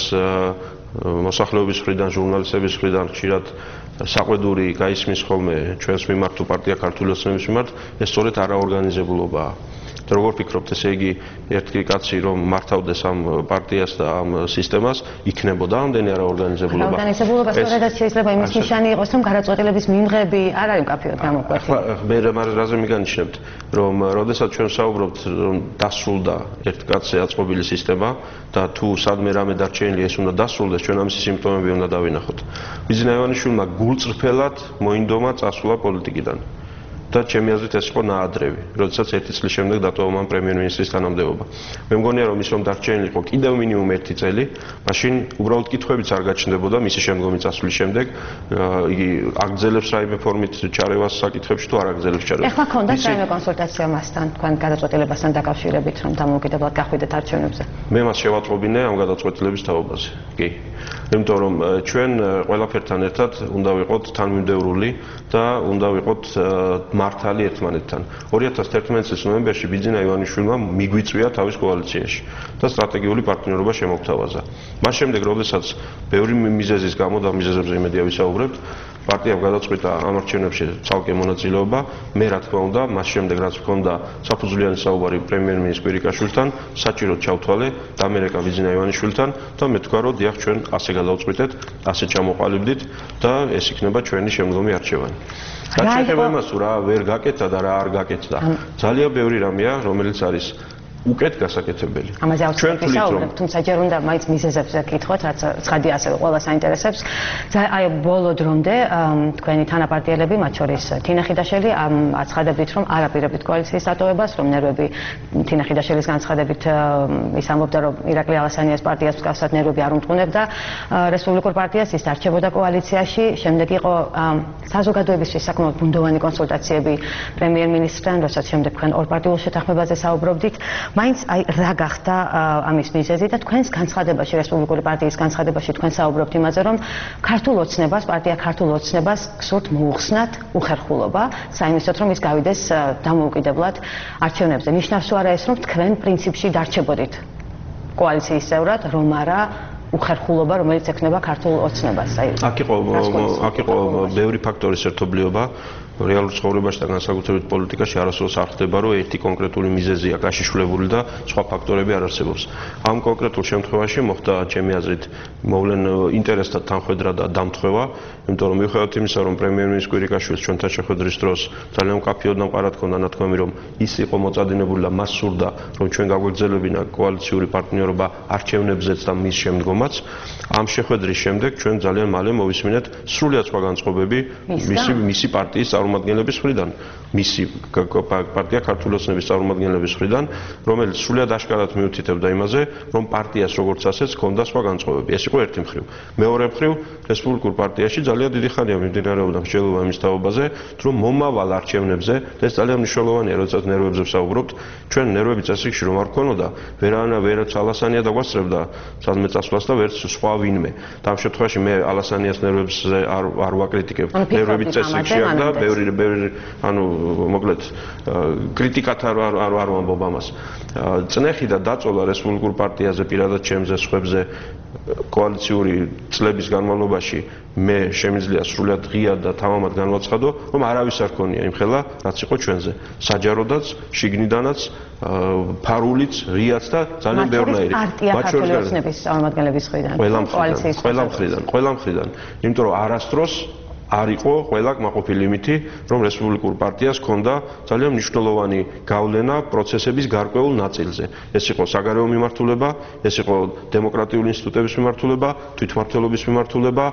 მოსახლეობის მხრიდან, ჟურნალისტების მხრიდან ხშირად საყვედური გაისმის ხოლმე ჩვენს მიმართ თუ პარტია ქართული ოცნების მიმართ, ეს სწორედ არაორგანიზებულობაა. და როგორ ფიქრობთ, ესე იგი ერთი კაცი რომ მართავდეს ამ პარტიას და ამ სისტემას, იქნებოდა ამდენი არაორგანიზებულობა? ორგანიზებულობა სწორედაც შეიძლება იმის ნიშანი იყოს, რომ გადაწყვეტილების მიმღები არ არის მკაფიოდ გამოკვეთილი. მე რაზე მიგანიშნებთ, რომ როდესაც ჩვენ საუბრობთ, რომ დასრულდა ერთ კაცზე აწყობილი სისტემა და თუ სადმე რამე დარჩენილი ეს უნდა დასრულდეს, ჩვენ ამის სიმპტომები უნდა დავინახოთ. ბიძინა ივანიშვილმა გულწრფელად მოინდომა წასვლა პოლიტიკიდან. და ჩემი აზრით ეს იყო ნაადრევი, როდესაც ერთი წლის შემდეგ დატოვა მან პრემიერ-მინისტრის თანამდებობა. მე მგონია, რომ ის რომ დარჩენილი იყო კიდევ მინიმუმ ერთი წელი, მაშინ უბრალოდ კითხვებიც არ გაჩნდებოდა მისი შემდგომი წასვლის შემდეგ, იგი აგრძელებს რაიმე ფორმით ჩარევას საკითხებში თუ არ აგრძელებს ჩარევას. ეხლა ქონდათ რაიმე კონსულტაცია მასთან, თქვენ გადაწყვეტილებასთან დაკავშირებით, რომ დამოუკიდებლად გახვიდეთ არჩევნებზე? მე მას შევატყობინე ამ გადაწყვეტილების თაობაზე. კი. იმიტომ რომ ჩვენ ყველაფერთან ერთად უნდა ვიყოთ თანმიმდევრული და უნდა ვიყოთ მართალი ერთმანეთთან. ორი ათას თერთმეტ წლის ნოემბერში ბიძინა ივანიშვილმა მიგვიწვია თავის კოალიციაში და სტრატეგიული პარტნიორობა შემოგთავაზა. მას შემდეგ, როდესაც ბევრი მიზეზის გამო და მიზეზებზე იმედია ვისაუბრებთ, პარტიამ გადაწყვიტა ამ არჩევნებში ცალკე მონაწილეობა. მე რა თქმა უნდა, მას შემდეგ რაც მქონდა საფუძვლიანი საუბარი პრემიერ-მინისტრის კვირიკაშვილთან, საჭიროდ ჩავთვალე დამერეკა ბიძინა ივანიშვილთან და მე თქვა, რომ დიახ, ჩვენ ასე გადავწყვიტეთ, ასე ჩამოყალიბდით და ეს იქნება ჩვენი შემდგომი არჩევანი. რაც შეეხება იმას, რა ვერ გაკეთდა და რა არ გაკეთდა, ძალიან ბევრი რამეა, რომელიც არის უკეთ გასაკეთებელი. ამაზე არ ვისაუბრებ, თუმცა ჯერ უნდა მაინც მიზეზებზე გკითხოთ, რაც ცხადია ასევე ყველას აინტერესებს. აი ბოლო დრომდე თქვენი თანაპარტიელები, მათ შორის თინა ხიდაშელი, აცხადებდით, რომ არ აპირებთ კოალიციის დატოვებას, რომ ნერვები თინა ხიდაშელის განცხადებით ის ამბობდა, რომ ირაკლი ალასანიას პარტიას მსგავსად ნერვები არ უმტყუნებდა რესპუბლიკურ პარტიას, ის დარჩებოდა კოალიციაში. შემდეგ იყო საზოგადოებისთვის საკმაოდ ბუნდოვანი კონსულტაციები პრემიერ-მინისტრთან, როცა შემდეგ თქვენ ორპარტიულ შეთანხმებაზე საუბრობდით. მაინც აი რა გახდა ამის მიზეზი და თქვენს განცხადებაში, რესპუბლიკური პარტიის განცხადებაში თქვენ საუბრობთ იმაზე, რომ ქართულ ოცნებას, პარტია ქართულ ოცნებას გსურთ მოუხსნათ უხერხულობა, საიმისოდ რომ ის გავიდეს დამოუკიდებლად არჩევნებზე. ნიშნავს თუ არა ეს, რომ თქვენ პრინციპში დარჩებოდით კოალიციის წევრად, რომ არა უხერხულობა, რომელიც ექნება ქართულ ოცნებას. აქ იყო აქ იყო ბევრი ფაქტორის ერთობლიობა. რეალურ ცხოვრებაში და განსაკუთრებით პოლიტიკაში არასდროს არ ხდება, რომ ერთი კონკრეტული მიზეზია გაშიშვლებული და სხვა ფაქტორები არ არსებობს. ამ კონკრეტულ შემთხვევაში მოხდა ჩემი აზრით მოვლენ ინტერესთა თანხმედრა და დამთხევა, იმიტომ რომ მიუხედავად იმისა, რომ პრემიერ-მინისტრის კვირიკაშვილს ჩვენთან შეხვედრის დროს ძალიან მკაფიოდ და მყარად ჰქონდა ნათქვამი, რომ ის იყო მოწადინებული და მას სურდა, რომ ჩვენ გაგვეგზელებინა კოალიციური პარტნიორობა არჩევნებზეც და მის შემდგომაც, ამ შეხვედრის შემდეგ ჩვენ ძალიან მალე მოვისმინეთ სრულიად სხვა განწყობები მისი მისი პარტიის წარმომადგენლების მხრიდან, მისი პარტია ქართული ოცნების წარმომადგენლების მხრიდან, რომელიც სრულიად აშკარად მიუთითებდა იმაზე, რომ პარტიას როგორც ასეც ჰქონდა სხვა განწყობები. ეს იყო ერთი მხრივ. მეორე მხრივ, რესპუბლიკურ პარტიაში ძალიან დიდი ხანია მიმდინარეობდა მსჯელობა იმის თაობაზე, რომ მომავალ არჩევნებზე, და ეს ძალიან მნიშვნელოვანია, როდესაც ნერვებზე ვსაუბრობთ, ჩვენ ნერვები წესრიგში რომ არ გქონოდა, ვერანა ვერაც ალასანია დაგვასწრებდა სადმე წასვლას და ვერც სხვა ვინმე. და ამ შემთხვევაში მე ალასანიას ნერვებზე არ არ ვაკრიტიკებ. ნერვები წესრიგში არ და ბევრი ბევრი ანუ მოკლედ კრიტიკათ არ არ არ ვამბობ ამას. წნეხი და დაწოლა რესპუბლიკურ პარტიაზე პირადად ჩემზე სხვებზე კოალიციური წლების განმავლობაში მე შემიძლია სრულად ღიად და თამამად განვაცხადო, რომ არავის არ ქონია იმ ხელა, რაც იყო ჩვენზე. საჯაროდაც, შიგნიდანაც, ფარულიც, ღიაც და ძალიან ბევრნაირი. პარტია ქართული ოცნების წარმომადგენლების მხრიდან, კოალიციის ყველა მხრიდან, ყველა მხრიდან. იმიტომ რომ არასდროს არ იყო ყველა კმაყოფილი იმითი, რომ რესპუბლიკურ პარტიას ჰქონდა ძალიან მნიშვნელოვანი გავლენა პროცესების გარკვეულ ნაწილზე. ეს იყო საგარეო მიმართულება, ეს იყო დემოკრატიული ინსტიტუტების მიმართულება, თვითმმართველობის მიმართულება,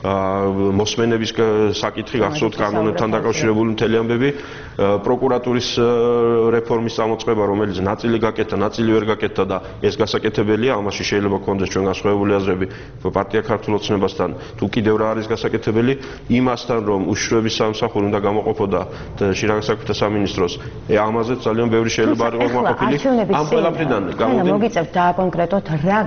მოსმენების საკითხი, გახსოვთ კანონებთან დაკავშირებული მთელი ამბები, პროკურატურის რეფორმის წამოწყება, რომელიც ნაწილი გაკეთა, ნაწილი ვერ გაკეთა და ეს გასაკეთებელია, ამაში შეიძლება გქონდეს ჩვენ განსხვავებული აზრები პარტია ქართულ ოცნებასთან, თუ კიდევ რა არის გასაკეთებელი, იმ ასთან რომ უშუალოდ სამსახური უნდა გამოყოფოდა შინაგან საქმეთა სამინისტროს, ამაზე ძალიან ბევრი შეიძლება არ იყოს მოყოფილი. ამ ყველაფრიდან გამომდინარე, მოგიწევთ დააკონკრეტოთ რა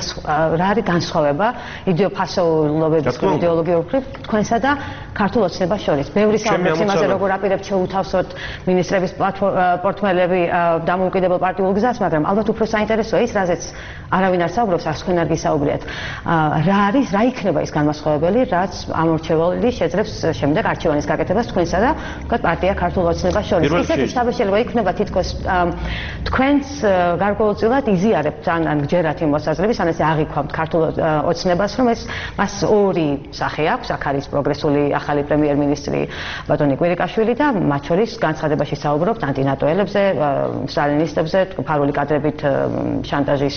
რა არის განსხვავება იდეოფასეულობების იდეოლოგიურ მხრივ თქვენსა და ქართულ ოცნებას შორის. ბევრი საუბრობს იმაზე, როგორ აპირებთ შეუთავსოთ მინისტრების პორტფელები დამოუკიდებელ პარტიულ გზას, მაგრამ ალბათ უფრო საინტერესოა ის, რაზეც არავინ არ საუბრობს, არც თქვენ არ გისაუბრიათ. რა არის, რა იქნება ის განმასხვავებელი, რაც ამორჩეველი შეძლებს შემდეგ არჩევანის გაკეთებას თქვენსა და თქვათ პარტია ქართულ ოცნებას შორის. ისეთი შტაბი შეიძლება იქნება თითქოს თქვენს გარკვეულწილად იზიარებთ ან ან გჯერათ იმ მოსაზრების, ან ესე აღიქვამთ ქართულ ოცნებას, რომ ეს მას ორი სახე აქვს, აქ არის პროგრესული ახალი პრემიერ-მინისტრი ბატონი კვირიკაშვილი და მათ შორის განცხადებაში საუბრობთ ანტინატოელებზე, სტალინისტებზე, ფარული კადრებით შანტაჟის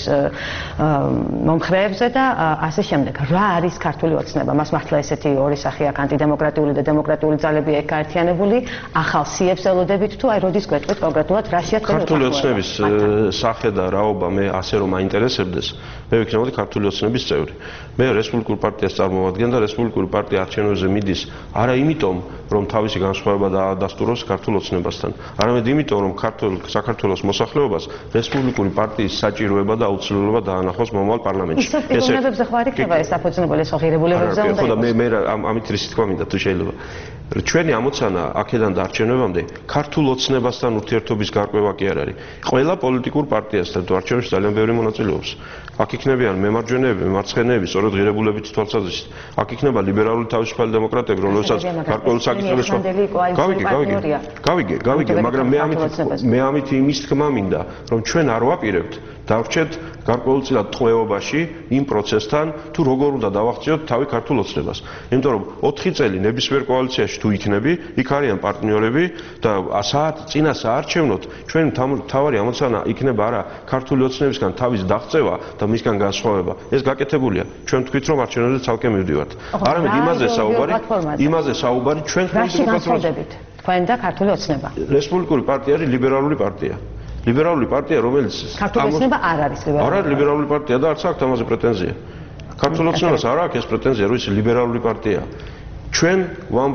მომხრეებზე და ასე შემდეგ. რა არის ქართული ოცნება? მას მართლა ესეთი ორი სახე აქვს, ანტიდემოკრატიული და დემოკრატიული ძალები ეგ გაერთიანებული, ახალ სიებს ელოდებით თუ აი როდის გვეტყვით კონკრეტულად რა შეაჩერებთ? ქართული ოცნების სახე და რაობა მე ასე რომ აინტერესებდეს, მე ვიქნებოდი ქართული ოცნების წევრი. მე რესპუბლიკურ პარტიას წარმოვადგენ და რესპუბლიკური პარტია არჩევნებზე მიდის არა იმიტომ, რომ თავისი განსხვავება დაადასტუროს ქართულ ოცნებასთან, არამედ იმიტომ, რომ ქართულ საქართველოს მოსახლეობას რესპუბლიკური პარტიის საჭიროება და აუცილებლობა დაანახოს მომავალ პარლამენტში. ისეთ პიროვნებებზე ხო არ იქნება ეს დაფუძნებული, ეს ღირებულებებზე უნდა იყოს. ხო და მე მე ამით რის თქმა მინდა თუ შეიძლება. ჩვენი ამოცანა აქედან და არჩევნებამდე ქართულ ოცნებასთან ურთიერთობის გარკვევა კი არ არის. ყველა პოლიტიკურ პარტიასთან თუ არჩევნებში ძალიან ბევრი მონაწილეობს. აქ იქნებიან მემარჯვენეები, მემარცხენეები, სწორედ ღირებულებით თვალსაზრისით. აქ იქნება ლიბერალური თავისუფალი დემოკრატები, რომელსაც გარკვეულ საკითხებს გავიგე, გავიგე, გავიგე, გავიგე, მაგრამ მე ამით მე ამით იმის თქმა მინდა, რომ ჩვენ არ ვაპირებთ დავრჩეთ გარკვეულწილად ტყვეობაში იმ პროცესთან, თუ როგორ უნდა დავახციოთ თავი ქართულ ოცნებას. იმიტომ რომ ოთხი წელი ნებისმიერ კოალიციაში თუ იქნები, იქ არიან პარტნიორები და საათ წინა საარჩევნოთ ჩვენ თავარი ამოცანა იქნება არა ქართული ოცნებისგან თავის დაღწევა და მისგან განსხვავება. ეს გაკეთებულია. ჩვენ ვთქვით რომ არჩევნებზე ცალკე მივდივართ. არამედ იმაზე საუბარი, იმაზე საუბარი ჩვენ პოლიტიკურ პლატფორმაზე. თქვენ და ქართული ოცნება. რესპუბლიკური პარტია არის ლიბერალური პარტია. ლიბერალური პარტია, რომელიც ქართული ოცნება არ არის ლიბერალური. არ არის ლიბერალური პარტია და არც აქვს ამაზე პრეტენზია. ქართულ ოცნებას არ აქვს ეს პრეტენზია, რომ ის ლიბერალური პარტია. ჩვენ ვამბობთ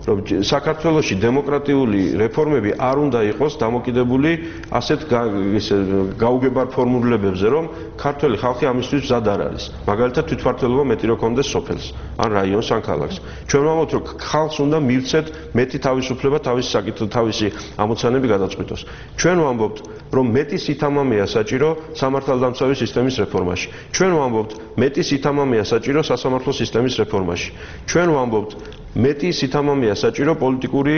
რომ საქართველოში დემოკრატიული რეფორმები არ უნდა იყოს დამოკიდებული ასეთ ისე გაუგებარ ფორმულებებზე, რომ ქართველი ხალხი ამისთვის მზად არ არის. მაგალითად თვითმმართველობა მეტი რო კონდეს სოფელს, ან რაიონს, ან ქალაქს. ჩვენ ვამბობთ, რომ ხალხს უნდა მივცეთ მეტი თავისუფლება თავისი საკითხი, თავისი ამოცანები გადაწყვიტოს. ჩვენ ვამბობთ, რომ მეტი სითამამეა საჭირო სამართალდამცავი სისტემის რეფორმაში. ჩვენ ვამბობთ, მეტი სითამამეა საჭირო სასამართლო სისტემის რეფორმაში. ჩვენ ვამბობთ, მეტი სითამამეა საჭირო პოლიტიკური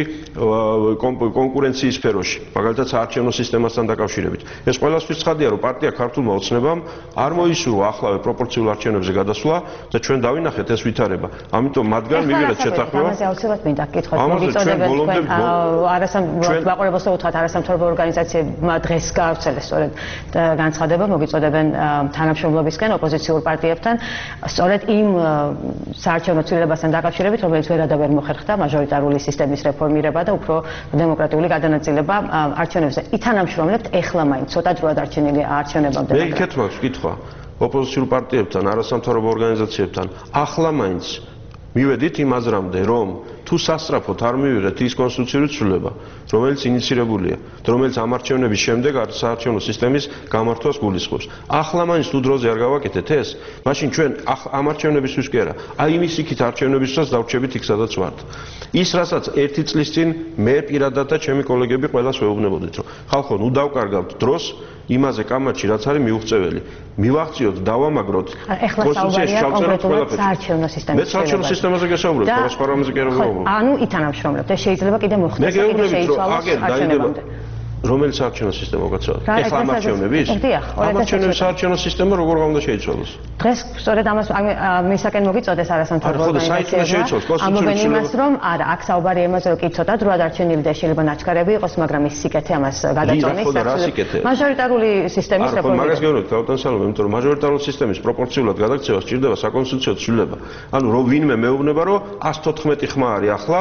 კონკურენციის სფეროში, მაგალითად საარჩევნო სისტემასთან დაკავშირებით. ეს ყველასთვის ცხადია, რომ პარტია ქართულმა ოცნებამ არ მოისურვა ახლავე პროპორციულ არჩევნებზე გადასვლა და ჩვენ დავინახეთ ეს ვითარება. ამიტომ მათგან მივიღეთ შეთანხმება. ამაზე აუცილებლად მინდა გკითხოთ, მოგიწოდებთ თქვენ არასამთავრობო უთხრათ არასამთავრობო ორგანიზაციებმა დღეს გაავრცელეს სწორედ განცხადება, მოგიწოდებენ თანამშრომლობისკენ ოპოზიციურ პარტიებთან, სწორედ იმ საარჩევნო ცვლილებასთან დაკავშირებით, რომელიც ვერ და ვერ მოხერხდა მაჟორიტარული სისტემის რეფორმირება და უფრო დემოკრატიული გადანაწილება არჩევნებზე. ითანამშრომლებთ ეხლა მაინც ცოტა დრო დარჩენილი არჩევნებამდე. მე იქეთ მაქვს კითხვა ოპოზიციურ პარტიებთან, არასამთავრობო ორგანიზაციებთან, ახლა მაინც მივედით იმ აზრამდე, რომ თუ სასწრაფოდ არ მივიღეთ ის კონსტიტუციური ცვლილება, რომელიც ინიცირებულია, რომელიც ამ არჩევნების შემდეგ საარჩევნო სისტემის გამართვას გულისხმობს. ახლა მაინც თუ დროზე არ გავაკეთეთ ეს, მაშინ ჩვენ ამ არჩევნებისთვის კი არა, აი იმის იქით არჩევნებისთვისაც დავრჩებით იქ, სადაც ვართ. ის, რასაც ერთი წლის წინ მე პირადად და ჩემი კოლეგები ყველას ვეუბნებოდით, რომ ხალხო, ნუ დავკარგავთ დროს იმაზე კამათში, რაც არის მიუღწეველი. მივახციოთ, დავამაგროთ კონსტიტუციაში ჩავწეროთ ყველაფერს. საარჩევნო სისტემის. მე საარჩევნო სისტემაზე გესაუბრებ, და სხვა რამეზე კი არ ვეუბნებ. ანუ ითანამშრომლებთ და შეიძლება კიდე მოხდეს კიდე შეიცვალოს არჩევნებამდე. რომელიც საარჩევნო სისტემა გაცვალა? ეხლა ამ არჩევნების? ამ არჩევნების საარჩევნო სისტემა როგორ უნდა შეიცვალოს? დღეს სწორედ ამას მისაკენ მოგიწოდეს არასამთავრობო ორგანიზაციებმა. ამობენ იმას, რომ არა, აქ საუბარი იმაზე, რომ კი ცოტა დროა დარჩენილი და შეიძლება ნაჩქარები იყოს, მაგრამ ის სიკეთე ამას გადაწონის. მაჟორიტარული სისტემის რეფორმა. მაგას გეუბნებთ, კაპიტან სალომე, იმიტომ რომ მაჟორიტარული სისტემის პროპორციულად გადაქცევა სჭირდება საკონსტიტუციო ცვლილება. ანუ რომ ვინმე მეუბნება, რომ ასი თოთხმეტი ხმა არის ახლა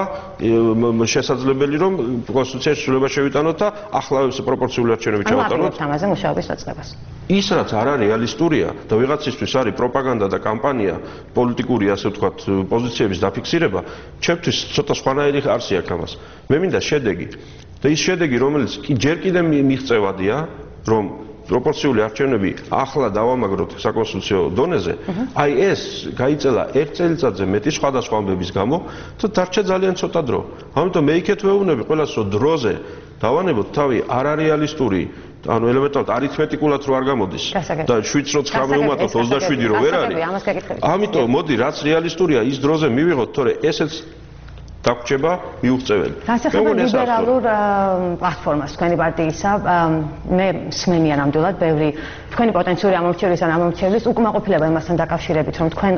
შესაძლებელი, რომ კონსტიტუციაში ცვლილება შევიტანოთ და ახლა პროპორციული არჩევნები ჩავატაროთ. ამაზე მუშაობის დაწყებას. ის რაც არ არის რეალისტურია და ვიღაცისთვის არის პროპაგანდა და კამპანია, პოლიტიკური ასე ვთქვათ, პოზიციების დაფიქსირება, ჩემთვის ცოტა სხვანაირი არსი აქვს ამას. მე მინდა შედეგი. და ის შედეგი, რომელიც ჯერ კიდე მიღწევადია, რომ პროპორციული არჩევნები ახლა დავამაგროთ საკონსტიტუციო დონეზე, აი ეს გაიწელა ერთ წელიწადზე მეტი სხვადასხვა ამბების გამო და დარჩა ძალიან ცოტა დრო. ამიტომ მე იქეთ ვეუბნები ყველას, რომ დროზე დავანებოთ თავი არარეალისტური, ანუ ელემენტარულად არითმეტიკულად რო არ გამოდის და შვიდს რო ცხრა მივუმატოთ ოცდაშვიდი რო ვერ არის. ამიტომ მოდი რაც რეალისტურია ის დროზე მივიღოთ, თორე ესეც დაგვრჩება მიუღწეველი. გასახებად ლიბერალურ პლატფორმას თქვენი პარტიისა, მე მსმენია ნამდვილად ბევრი თქვენი პოტენციური ამორჩევლის ან ამორჩევლის უკმაყოფილება იმასთან დაკავშირებით, რომ თქვენ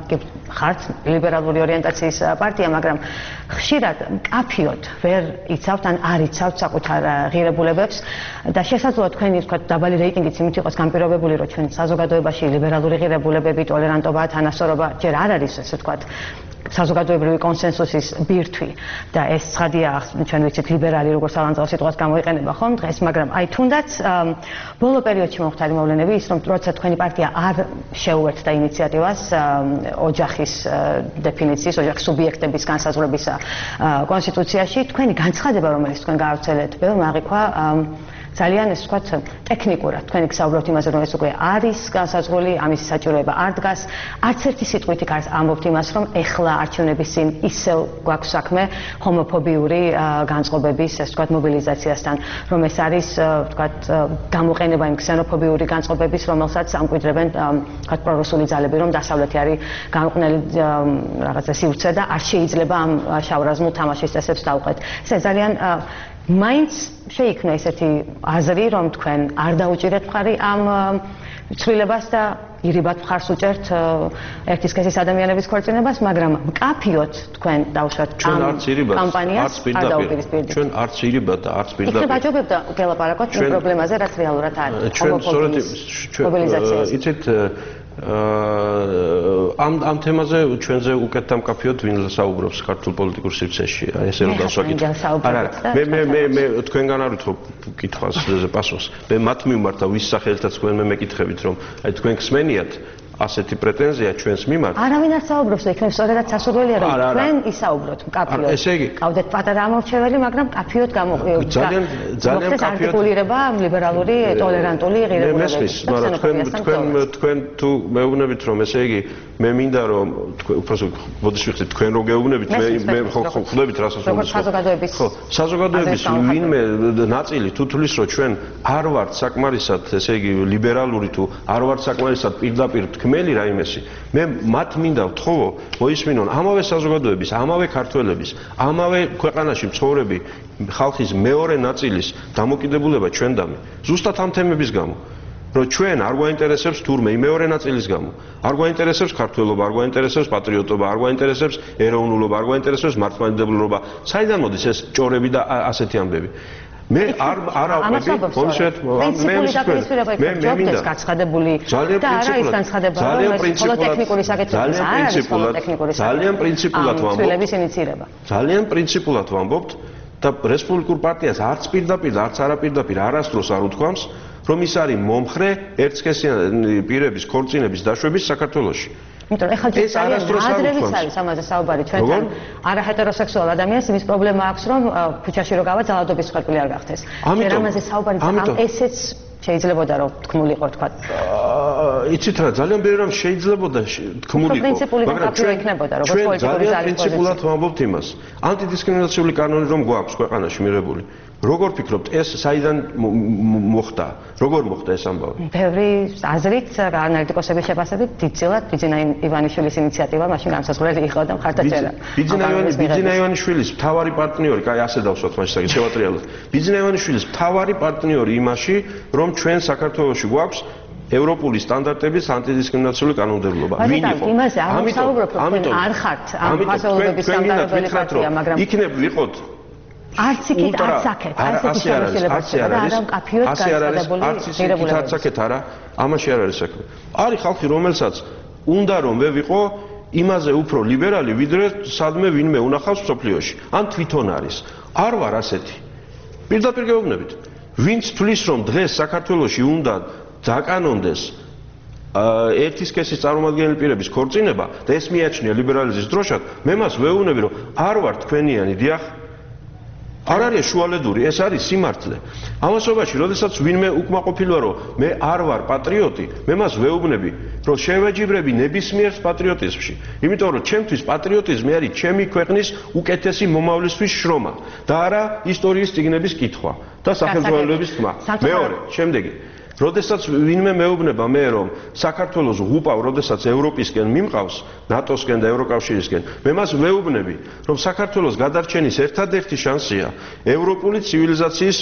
ხართ ლიბერალური ორიენტაციის პარტია, მაგრამ ხშირად მკაფიოდ ვერ იცავთ ან არ იცავთ საკუთარ ღირებულებებს და შესაძლოა თქვენი თქვა დაბალი რეიტინგიც იმით იყოს განპირობებული, რომ ჩვენ საზოგადოებაში ლიბერალური ღირებულებები, ტოლერანტობა, თანასწორობა ჯერ არ არის ესე ვთქვათ საზოგადოებრივი კონსენსუსის ბირთვი და ეს ცხადია, ჩვენ ვიცით ლიბერალი როგორ სალანძღავ სიტყვას გამოიყენება ხომ დღეს, მაგრამ აი თუნდაც ბოლო პერიოდში მომხდარი მოვლენები ის, რომ როცა თქვენი პარტია არ შეუერთდა ინიციატივას ოჯახის დეფინიციის, ოჯახის სუბიექტების განსაზღვრების კონსტიტუციაში, თქვენი განცხადება, რომელიც თქვენ გაავრცელეთ, ბევრმა აღიქვა ძალიან ეს ვთქვათ ტექნიკურად თქვენი გსაუბრობთ იმაზე, რომ ეს უკვე არის განსაზღვრული, ამის საჭიროება არ დგას. არც ერთი სიტყვით იქ არ ამბობთ იმას, რომ ეხლა არჩევნების წინ ისევ გვაქვს საქმე ჰომოფობიური განწყობების, ეს ვთქვათ მობილიზაციასთან, რომ ეს არის ვთქვათ გამოყენება იმ ქსენოფობიური განწყობების, რომელსაც ამკვიდრებენ ვთქვათ პრორუსული ძალები, რომ დასავლეთი არის გამოყენელი რაღაცა სივრცე და არ შეიძლება ამ შავრაზმულ თამაშის წესებს დავყვეთ. ეს ძალიან მაინც შეიქმნა ესეთი აზრი, რომ თქვენ არ დაუჭირეთ მხარი ამ ცვლილებას და ირიბად მხარს უჭერთ ერთი სქესის ადამიანების ქორწინებას, მაგრამ მკაფიოდ თქვენ დავუშვათ ამ კამპანიას არ დაუპირისპირდით. ჩვენ არც ირიბად და არც პირდაპირ. იქნებ აჯობებდა გელაპარაკოთ იმ პრობლემაზე, რაც რეალურად არის. ჩვენ სწორედ იცით ამ ამ თემაზე ჩვენზე უკეთ დამკაფიოდ ვინ საუბრობს ქართულ პოლიტიკურ სივრცეში, აი ესე რომ დასვაკით. არა, მე მე მე მე თქვენგან არ ვითხოვ კითხვას პასუხს. მე მათ მიმართა ვის სახელითაც თქვენ მე მეკითხებით, რომ აი თქვენ გსმენიათ ასეთი პრეტენზია ჩვენს მიმართ. არავინ არ საუბრობს და იქნებ სწორედაც სასურველია რომ თქვენ ისაუბროთ მკაფიოდ. ესე იგი, გავდეთ პატარა ამორჩეველი, მაგრამ მკაფიოდ გამოყენებთ. ძალიან ძალიან მკაფიოდ არტიკულირება ლიბერალური, ტოლერანტული ღირებულებები. მესმის, მაგრამ თქვენ თქვენ თქვენ თუ მეუბნებით რომ ესე იგი მე მინდა რომ უბრალოდ ბოდიშ ვიხდით თქვენ რო გეუბნებით მე მე ხო ხვდებით რასაც რომ საზოგადოების ხო საზოგადოების ვინმე ნაწილი თუ თulis რომ ჩვენ არ ვართ საკმარისად ესე იგი ლიბერალური თუ არ ვართ საკმარისად პირდაპირ თქმელი რაიმესი მე მათ მინდა ვთხოვო მოისმინონ ამავე საზოგადოების ამავე ქართველების ამავე ქვეყანაში მცხოვრები ხალხის მეორე ნაწილის დამოკიდებულება ჩვენდამი ზუსტად ამ თემების გამო რომ ჩვენ არ გვაინტერესებს თურმე მეორე ნაწილის გამო არ გვაინტერესებს ქართველობა არ გვაინტერესებს პატრიოტობა არ გვაინტერესებს ეროვნულობა არ გვაინტერესებს მართლმადიდებლობა საიდან მოდის ეს ჭორები და ასეთი ამბები მე არ არ ავყვები კონკრეტ მე მე მე მინდა გაცხადებული და არა ის განცხადება რომ ეს ტექნიკური საკითხი არ არის ტექნიკური ძალიან პრინციპულად ვამბობთ ინიცირება ძალიან პრინციპულად ვამბობთ და რესპუბლიკურ პარტიას არც პირდაპირ და არც არაპირდაპირ არასდროს არ უთქვამს რომ ის არის მომხრე ერთსქესიანი პირების ქორწინების დაშვების საქართველოში. იმიტომ ეხლა ძალიან ადრევის არის ამაზე საუბარი ჩვენთან არაჰეტეროსექსუალ ადამიანს იმის პრობლემა აქვს რომ ქუჩაში რო გავა ძალადობის სხერფილი არ გახდეს. ჩვენ ამაზე საუბარი ამ ესეც შეიძლებოდა რომ თქმულიყო თქვა. იცით რა ძალიან ბევრი რამ შეიძლებოდა თქმულიყო მაგრამ ჩვენ იქნებოდა როგორც პოლიტიკური ძალის პრინციპულად ვამბობთ იმას ანტიდისკრიმინაციული კანონი რომ გვაქვს ქვეყანაში მიღებული როგორ ფიქრობთ ეს საიდან მოხდა როგორ მოხდა ეს ამბავი ბევრი აზრით ანალიტიკოსების შეფასებით დიდწილად ბიძინა ივანიშვილის ინიციატივა მაშინ განსაზღვრელი იყო და მხარდაჭერა ბიძინა ივანიშვილის ბიძინა ივანიშვილის მთავარი პარტნიორი კაი ასე დავსვათ მაშინ შევატრიალოთ ბიძინა ივანიშვილის მთავარი პარტნიორი იმაში რომ ჩვენ საქართველოში გვაქვს ევროპული სტანდარტების ანტიდისკრიმინაციული კანონმდებლობა. ვინ იყო? ამიტომ ამიტომ არ ხართ ამ ფასეულობის სტანდარტული პარტია, მაგრამ იქნებ ვიყოთ არც იქით არც აქეთ, არც ისე არ არის, არც არ არის, ასე არ არის, არც ისე არც აქეთ არა, ამაში არ არის საქმე. არის ხალხი, რომელსაც უნდა რომ მე ვიყო იმაზე უფრო ლიბერალი, ვიდრე სადმე ვინმე უნახავს სოფლიოში. ან თვითონ არის. არ ვარ ასეთი. პირდაპირ გეუბნებით. ვინც თulis რომ დღეს საქართველოში უნდა დაკანონდეს ერთის სქესის წარმომადგენელი პირების ქორწინება და ეს მიაჩნია ლიბერალიზმის დროშად, მე მას ვეუბნები რომ არ ვარ თქვენიანი, დიახ არ არის შუალედური, ეს არის სიმართლე. ამასობაში, როდესაც ვინმე უკმაყოფილოა, რომ მე არ ვარ პატრიოტი, მე მას ვეუბნები, რომ შევეჯიბრები ნებისმიერ პატრიოტიზმში. იმიტომ რომ ჩემთვის პატრიოტიზმი არის ჩემი ქვეყნის უკეთესი მომავლისთვის შრომა და არა ისტორიის წიგნების კითხვა და სახელმძღვანელოების თქმა. მეორე, შემდეგი როდესაც ვინმე მეუბნება მე რომ საქართველოს ღუპავ, როდესაც ევროპისკენ მიმყავს, ნატოსკენ და ევროკავშირისკენ, მე მას ვეუბნები, რომ საქართველოს გადარჩენის ერთადერთი შანსია ევროპული ცივილიზაციის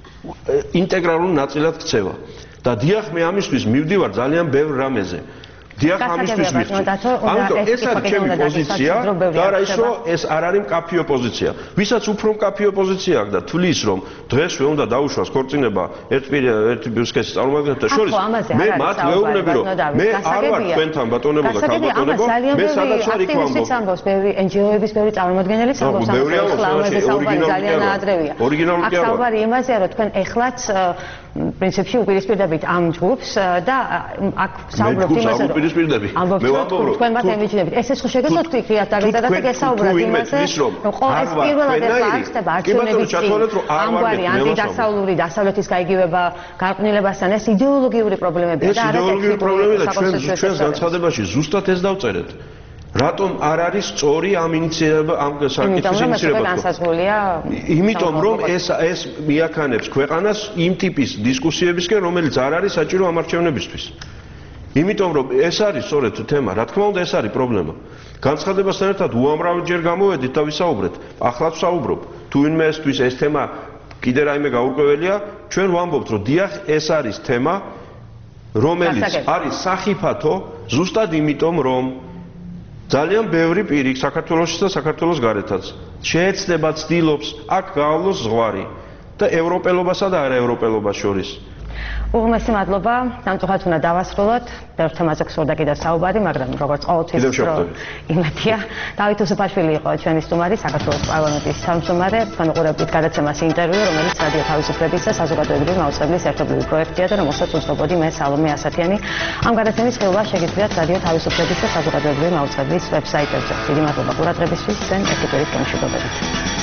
ინტეგრალურ ნაწილად ქცევა. და დიახ, მე ამისთვის მივდივარ ძალიან ბევრ რამეზე. დიახ, ამისთვის მივდივარ. ამიტომ ეს არის ჩემი პოზიცია და არა ის რომ ეს არ არის მკაფიო პოზიცია. ვისაც უფრო მკაფიო პოზიცია აქვს და თulis რომ დღესვე უნდა დაუშვას ქორწინება ერთ ერთ სქესის წარმომადგენელთა შორის, მე მათ ვეუბნები რომ მე არ ვარ თქვენთან ბატონებო და ქალბატონებო, მე სადაც ვარ იქ ვამბობ. ამბობს ბევრი εν ჯი ო-ების ბევრი წარმომადგენელი ამბობს ამაზე საუბარი ძალიან ადრევია. ორიგინალური კი არა. საუბარი იმაზეა რომ თქვენ ეხლაც პრინციპში უპირისპირდებით ამ ჯგუფს და აქ საუბრობთ იმაზე რომ პირდაპირ მე ვამბობ რომ თქვენ მათ ემიჯნებით ეს ხო შეგეძლოთ ვიქრიათ დაგეძადათ და გესაუბრათ იმაზე რომ ყოველ ეს პირველად ახლა ახსნება არჩევნების ამგვარი ანტიდასავლური დასავლეთის გაიგივება გარყვნილებასთან ეს იდეოლოგიური პრობლემებია და არა იდეოლოგიური პრობლემები და ჩვენ ჩვენს განცხადებაში ზუსტად ეს დავწერეთ რატომ არ არის სწორი ამ ინიციატივა ამ საკითხის ინიციირება? იმიტომ რომ ეს ეს მიაქანებს ქვეყანას იმ ტიპის დისკუსიებისკენ, რომელიც არ არის საჭირო ამ არჩევნებისთვის. იმიტომ რომ ეს არის სწორედ თემა, რა თქმა უნდა ეს არის პრობლემა. განცხადებასთან ერთად უამრავჯერ გამოვედით და ვისაუბრეთ. ახლაც ვსაუბრობ. თუ ვინმე ესთვის ეს თემა კიდე რაიმე გაურკვეველია, ჩვენ ვამბობთ, რომ დიახ, ეს არის თემა, რომელიც არის სახიფათო ზუსტად იმიტომ, რომ ძალიან ბევრი პირი საქართველოში და საქართველოს გარეთაც შეეცდება ცდილობს აქ გაავლოს ზღვარი და ევროპელობასა და არაევროპელობას შორის. უღმესი მადლობა. სამწუხაროდ უნდა დავასრულოთ. ბევრ თემაზე გსურდა კიდევ საუბარი, მაგრამ როგორც ყოველთვის იმედია. დავით უსუფაშვილი იყო ჩვენი სტუმარი, საქართველოს პარლამენტის თავმჯდომარე. თქვენ უყურებთ გადაცემას ინტერვიუ, რომელიც რადიო თავისუფლების და საზოგადოებრივი მაუწყებლის ერთობლივი პროექტია და რომელსაც უძღვებოდი მე სალომე ასათიანი. ამ გადაცემის ხილვა შეგიძლიათ რადიო თავისუფლების და საზოგადოებრივი მაუწყებლის ვებსაიტებზე. დიდი მადლობა ყურადღებისთვის, ჩვენ ერთი კვირის გემშვიდობებით.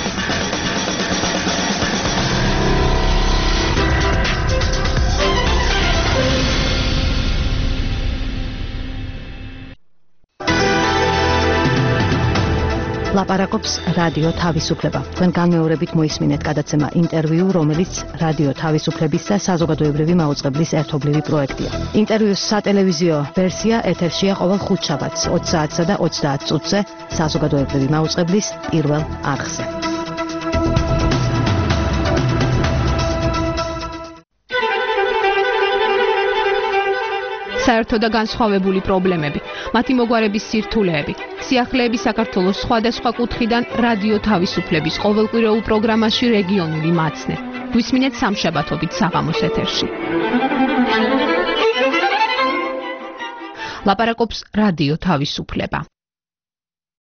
ლაპარაკობს რადიო თავისუფლება. თქვენ განმეორებით მოისმინეთ გადაცემა ინტერვიუ, რომელიც რადიო თავისუფლების და საზოგადოებრივი მაუწყებლის ერთობლივი პროექტია. ინტერვიუს სატელევიზიო ვერსია ეთერშია ყოველ ხუთშაბათს ოცი საათსა და ოცდაათ წუთზე საზოგადოებრივი მაუწყებლის პირველ არხზე. საერთო და განსხვავებული პრობლემები, მათი მოგვარების სირთულეები, სიახლეები საქართველოს სხვადასხვა კუთხიდან რადიო თავისუფლების ყოველკვირეულ პროგრამაში რეგიონული მაცნე. გვისმინეთ სამშაბათობით საღამოს ეთერში. ლაპარაკობს რადიო თავისუფლება.